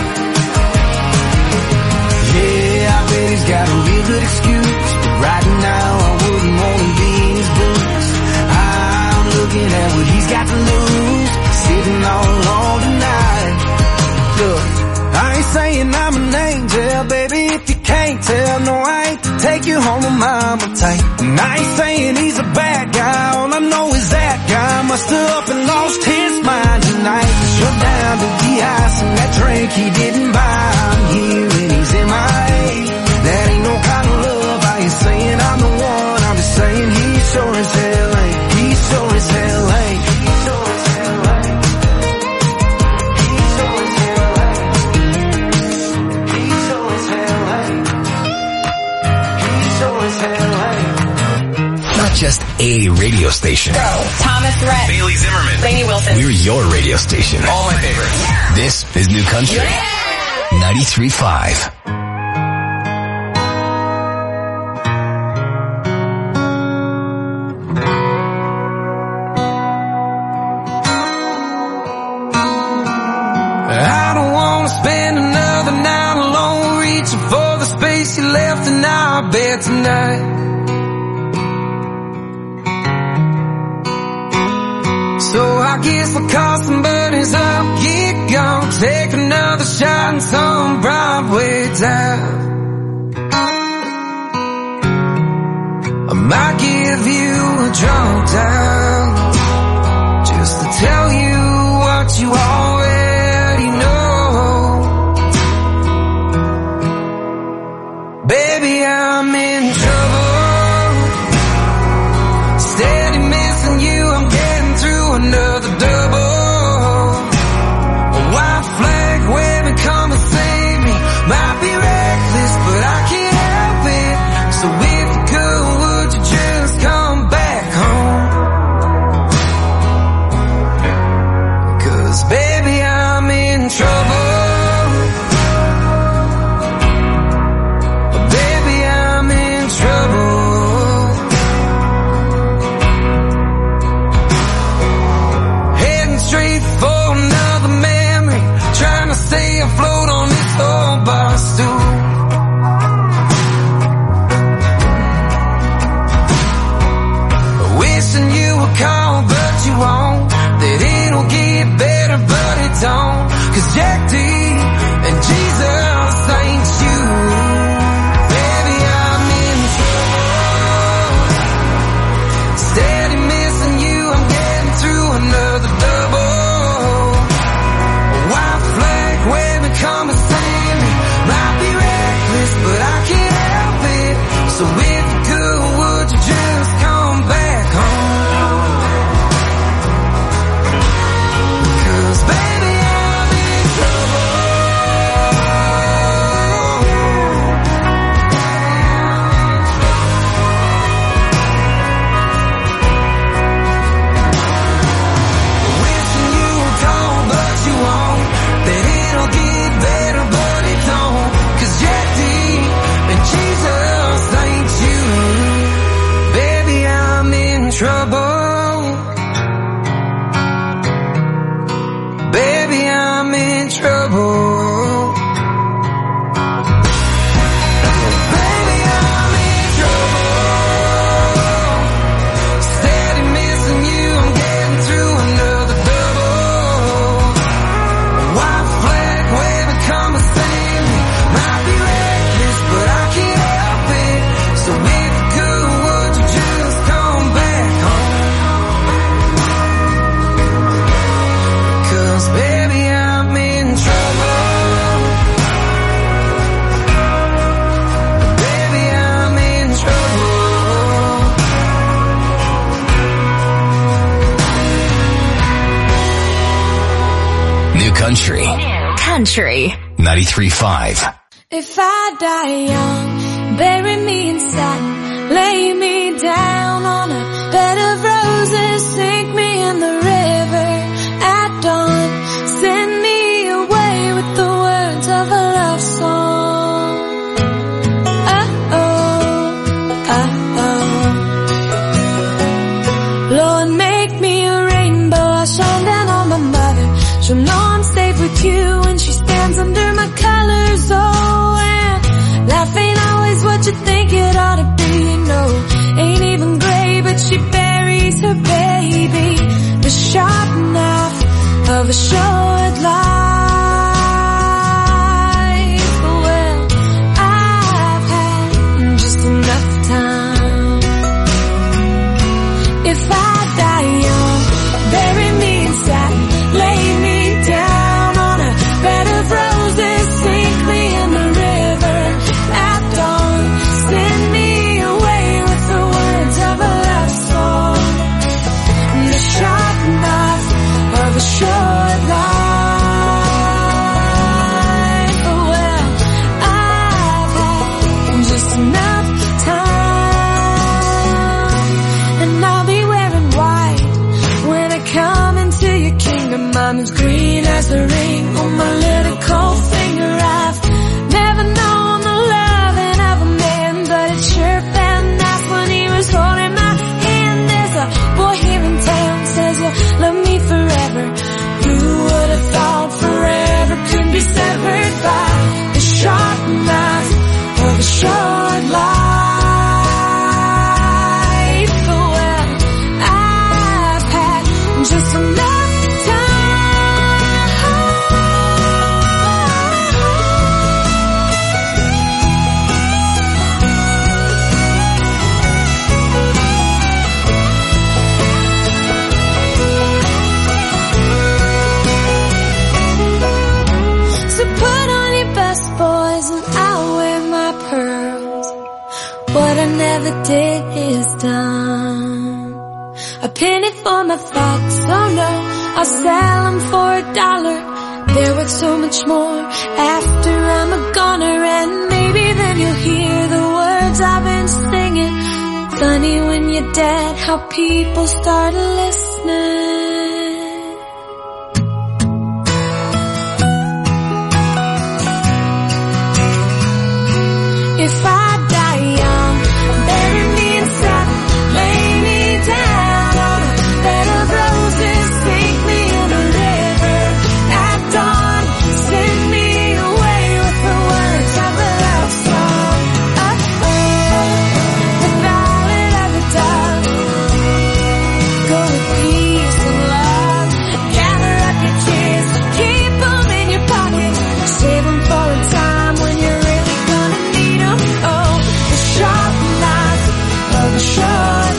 Yeah, I bet he's got a real good excuse, but right now I wouldn't wanna be in his boots. I'm looking at what he's got to lose, sitting all alone tonight. Look, I ain't saying I'm an angel, baby, if you can't tell. No, I ain't to take you home with mama tight. And I ain't saying he's a bad guy, all I know is that guy must have up and lost his mind tonight. Cause you're down to the ice and that drink he didn't buy. I'm here and he's in my A. That ain't no kind of love, I ain't saying I'm the one, I'm just saying he sure as hell ain't. He sure as hell ain't. He sure as hell ain't. He sure as hell ain't. He sure as hell ain't. He sure as hell ain't. Not just a radio station. Thomas Rhett, Bailey Zimmerman, Lainey Wilson. We're your radio station. All my favorites. This is New Country. Yeah! ninety-three point five. I don't wanna spend another night alone, reaching for the space you left in our bed tonight. So I guess I'll call some buddies up, get gone, take another shot in some Broadway town. I might give you a drunk dial, just to tell you what you already know. Baby, I'm in trouble, steady missing you, I'm getting through another double. A white flag waving, come and save me. Might be reckless, but I can't help it. So if you could, would you just come back home? Cause baby, I'm in trouble. Baby, I'm in trouble. Heading straight for another memory, trying to stay afloat on this old bar stool. Wishing you would call, but you won't. That it'll get better, but it don't. Cause Jack D and Jesus ain't you. Baby, I'm in trouble, steady missing you, I'm getting through another double. A white flag waving, come and save me. Might be reckless, but I can't help it. So if you could, would you just come back home? Cause baby, I'm in trouble. trouble. Baby, I'm in trouble. Baby, I'm in trouble. Steady missing you, I'm getting through another double. White flag waving, come and save me. Might be reckless, but I can't help it. So if you could, would you just come back home? 'Cause baby, I'm in trouble. Baby, I'm in trouble. New Country. Country. ninety-three point five. If I die young, bury me inside, lay me down on a bed of roses, sink me in the river at dawn, send me away with the words of a love song. Uh-oh, uh-oh. Lord, make me a rainbow, I'll shine down on my mother. She'll know I'm safe with you when she stands under my colors. Oh, and life ain't always what you think it ought to be. No, ain't even gray, but she buries her baby. The sharp knife of a short life. Well, I've had just enough time. If I die young, bury me inside, lay me down on a bed of roses, sink me in the river at dawn, send me away with the words of a love song. The sharp knife of a short life. Well, I've had just enough time, and I'll be wearing white when I come into your kingdom. I'm as green as the ring on my little cold finger. I've never known the loving of a man, but it sure felt nice when he was holding my hand. There's a boy here in town says you'll love me forever. Who would have thought forever could be severed by the sharp knife of a short life? Well, I've had just enough So put on your best boys and I'll wear my pearls. What I never did is done. A penny for my thoughts, oh no, I'll sell them for a dollar. They're worth so much more after I'm a goner, and maybe then you'll hear the words I've been singing. Funny when you're dead how people start listening. If I die young, bury me inside, lay me down on a bed of roses, sink me in a river at dawn, send me away with the words of a love song. Uh-oh, the ballad of the dove. Go with peace and love, gather up your tears, keep them in your pocket, save them for a time when you're really gonna need them. Oh, the sharp knife of a short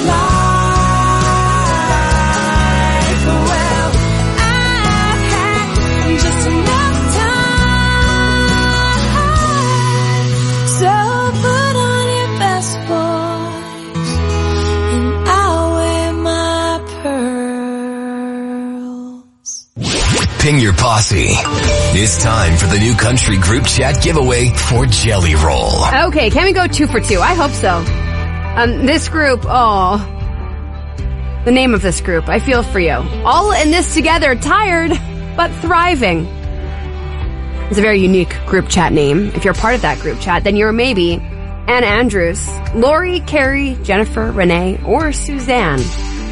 life. Well, I've had just enough time. So put on your best voice and I'll wear my pearls. Ping your posse. It's time for the New Country group chat giveaway for Jelly Roll. Okay, can we go two for two? I hope so. Um, this group, oh, the name of this group, I feel for you. All in this together, tired, but thriving. It's a very unique group chat name. If you're part of that group chat, then you're maybe Anna Andrews, Lori, Carrie, Jennifer, Renee, or Suzanne.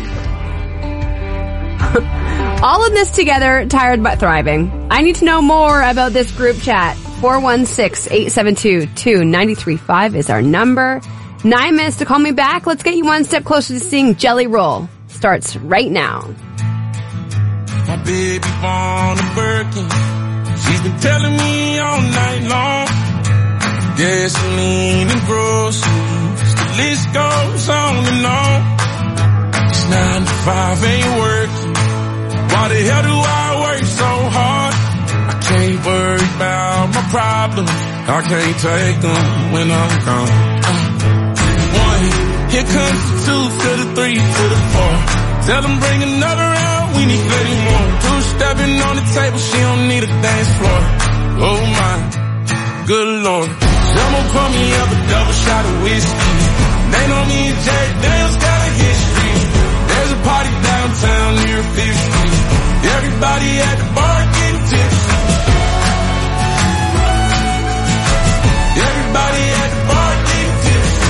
All in this together, tired but thriving. I need to know more about this group chat. four one six, eight seven two, two nine three five is our number. Nine minutes to call me back. Let's get you one step closer to seeing Jelly Roll. Starts right now. My baby born a Birkin. She's been telling me all night long. Gasoline and groceries. The list goes on and on. This nine to five ain't working. Why the hell do I work so hard? I can't worry about my problems. I can't take them when I'm gone. Uh, one, here comes the two to the three to the four. Tell them bring another round, we need plenty more. Two stepping on the table, she don't need a dance floor. Oh my, good lord. Someone pour me up a double shot of whiskey. They know me and Jay Dale's got a history. There's a party downtown near Fifth Street. Everybody at the bar getting tipsy. Everybody at the bar getting tipsy.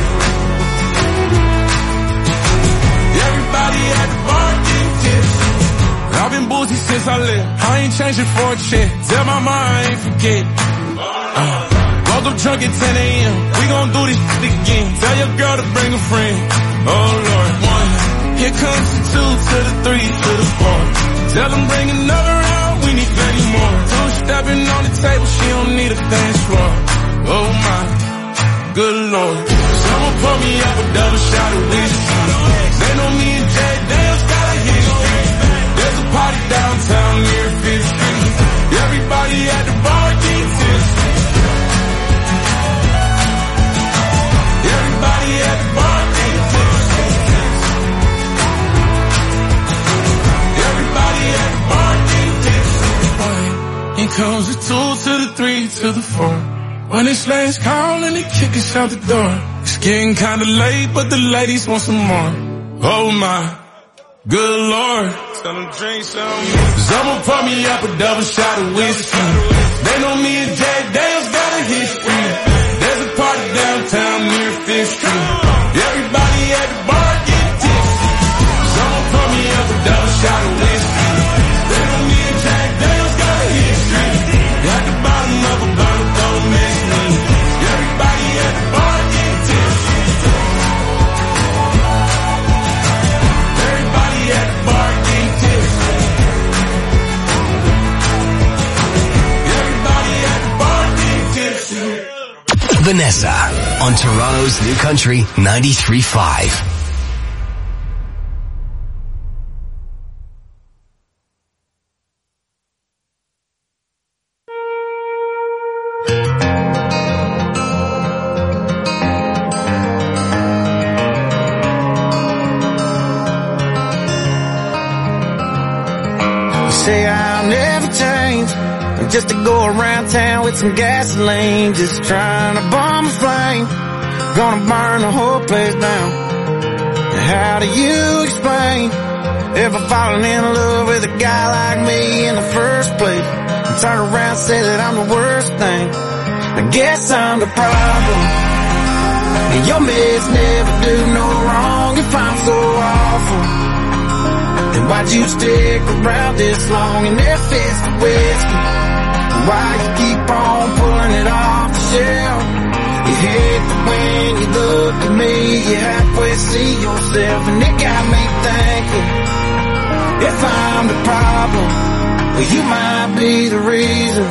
Everybody at the bar getting tipsy. I've been boozy since I left. I ain't changing for a check. Tell my mom I ain't forget. Uh, woke up drunk at ten a.m. We gon' do this shit again. Tell your girl to bring a friend. Oh Lord. One, here comes the two to the three to the four. Tell them bring another round, we need plenty more. Two stepping on the table, she don't need a dance floor. Oh my, good lord. Someone pour me up a double shot of whiskey. They know me and Jay Dale's got a history. There's a party downtown near Fifth Street. Everybody at the bar getting tipsy. Everybody at the bar getting tipsy. Everybody at the bar getting tipsy. Here comes the two to the three to the four. When it's last call and they kick us out the door. It's getting kinda late, but the ladies want some more. Oh my, good lord. Tell them drink some. Someone pour me up a double shot of whiskey. They know me and Jay Dale's got a history. There's a party downtown near Fifth Street. Everybody at the bar getting tipsy. Someone pour me up a double shot of whiskey. They know me and Jay Dale's got a history. At the bottom of a bottle, don't miss me. Everybody at the bar getting tipsy. Everybody at the bar getting tipsy. Everybody at the bar getting tipsy. Vanessa on Toronto's New Country ninety-three point five. Say I'll never change, just to go around town with some gasoline, just trying to bomb a flame, gonna burn the whole place down. And how do you explain ever falling in love with a guy like me in the first place, and turn around and say that I'm the worst thing? I guess I'm the problem, and your mess never do no wrong if I'm so awful. Then why'd you stick around this long in that fist of whiskey? Why you keep on pulling it off the shelf? You hate that when you look at me, you halfway see yourself, and it got me thinking, if I'm the problem, well you might be the reason.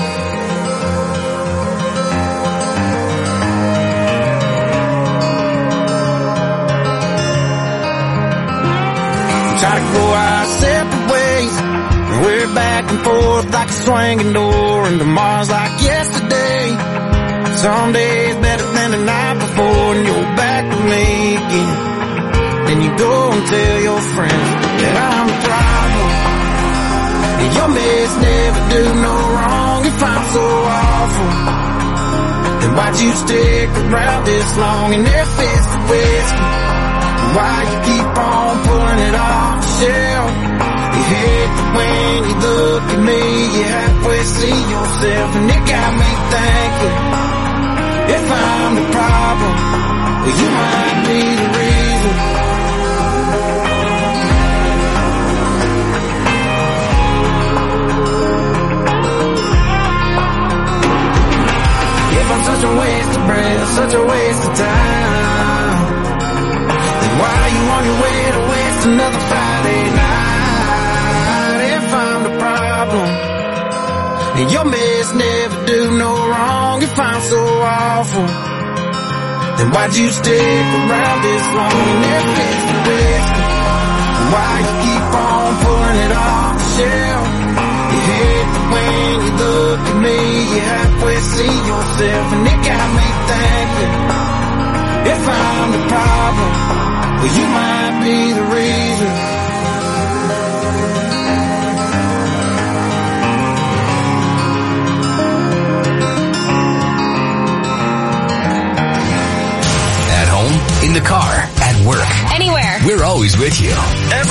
Try to go our separate ways, and we're back and forth like a swinging door, and tomorrow's like yesterday. Some days better than the night before, and you're back with me again. Then you go and tell your friends that I'm the problem, and your mess never do no wrong if I'm so awful. Then why'd you stick around this long in that fist of whiskey? Why you keep on pulling it off the shelf? You hate that when you look at me, you halfway see yourself, and it got me thinking, if I'm the problem, well you might be the reason. such a waste of time, then why are you on your way to waste another Friday night? If I'm the problem and your mates never do no wrong, if I'm so awful, then why'd you stick around this long? You never miss the risk. Why you keep on pulling it off the shelf? You hate the way you look at me, you halfway see yourself, and it got me thinking, if I'm the problem, well you might be the reason. At home, in the car, at work. Anywhere. We're always with you.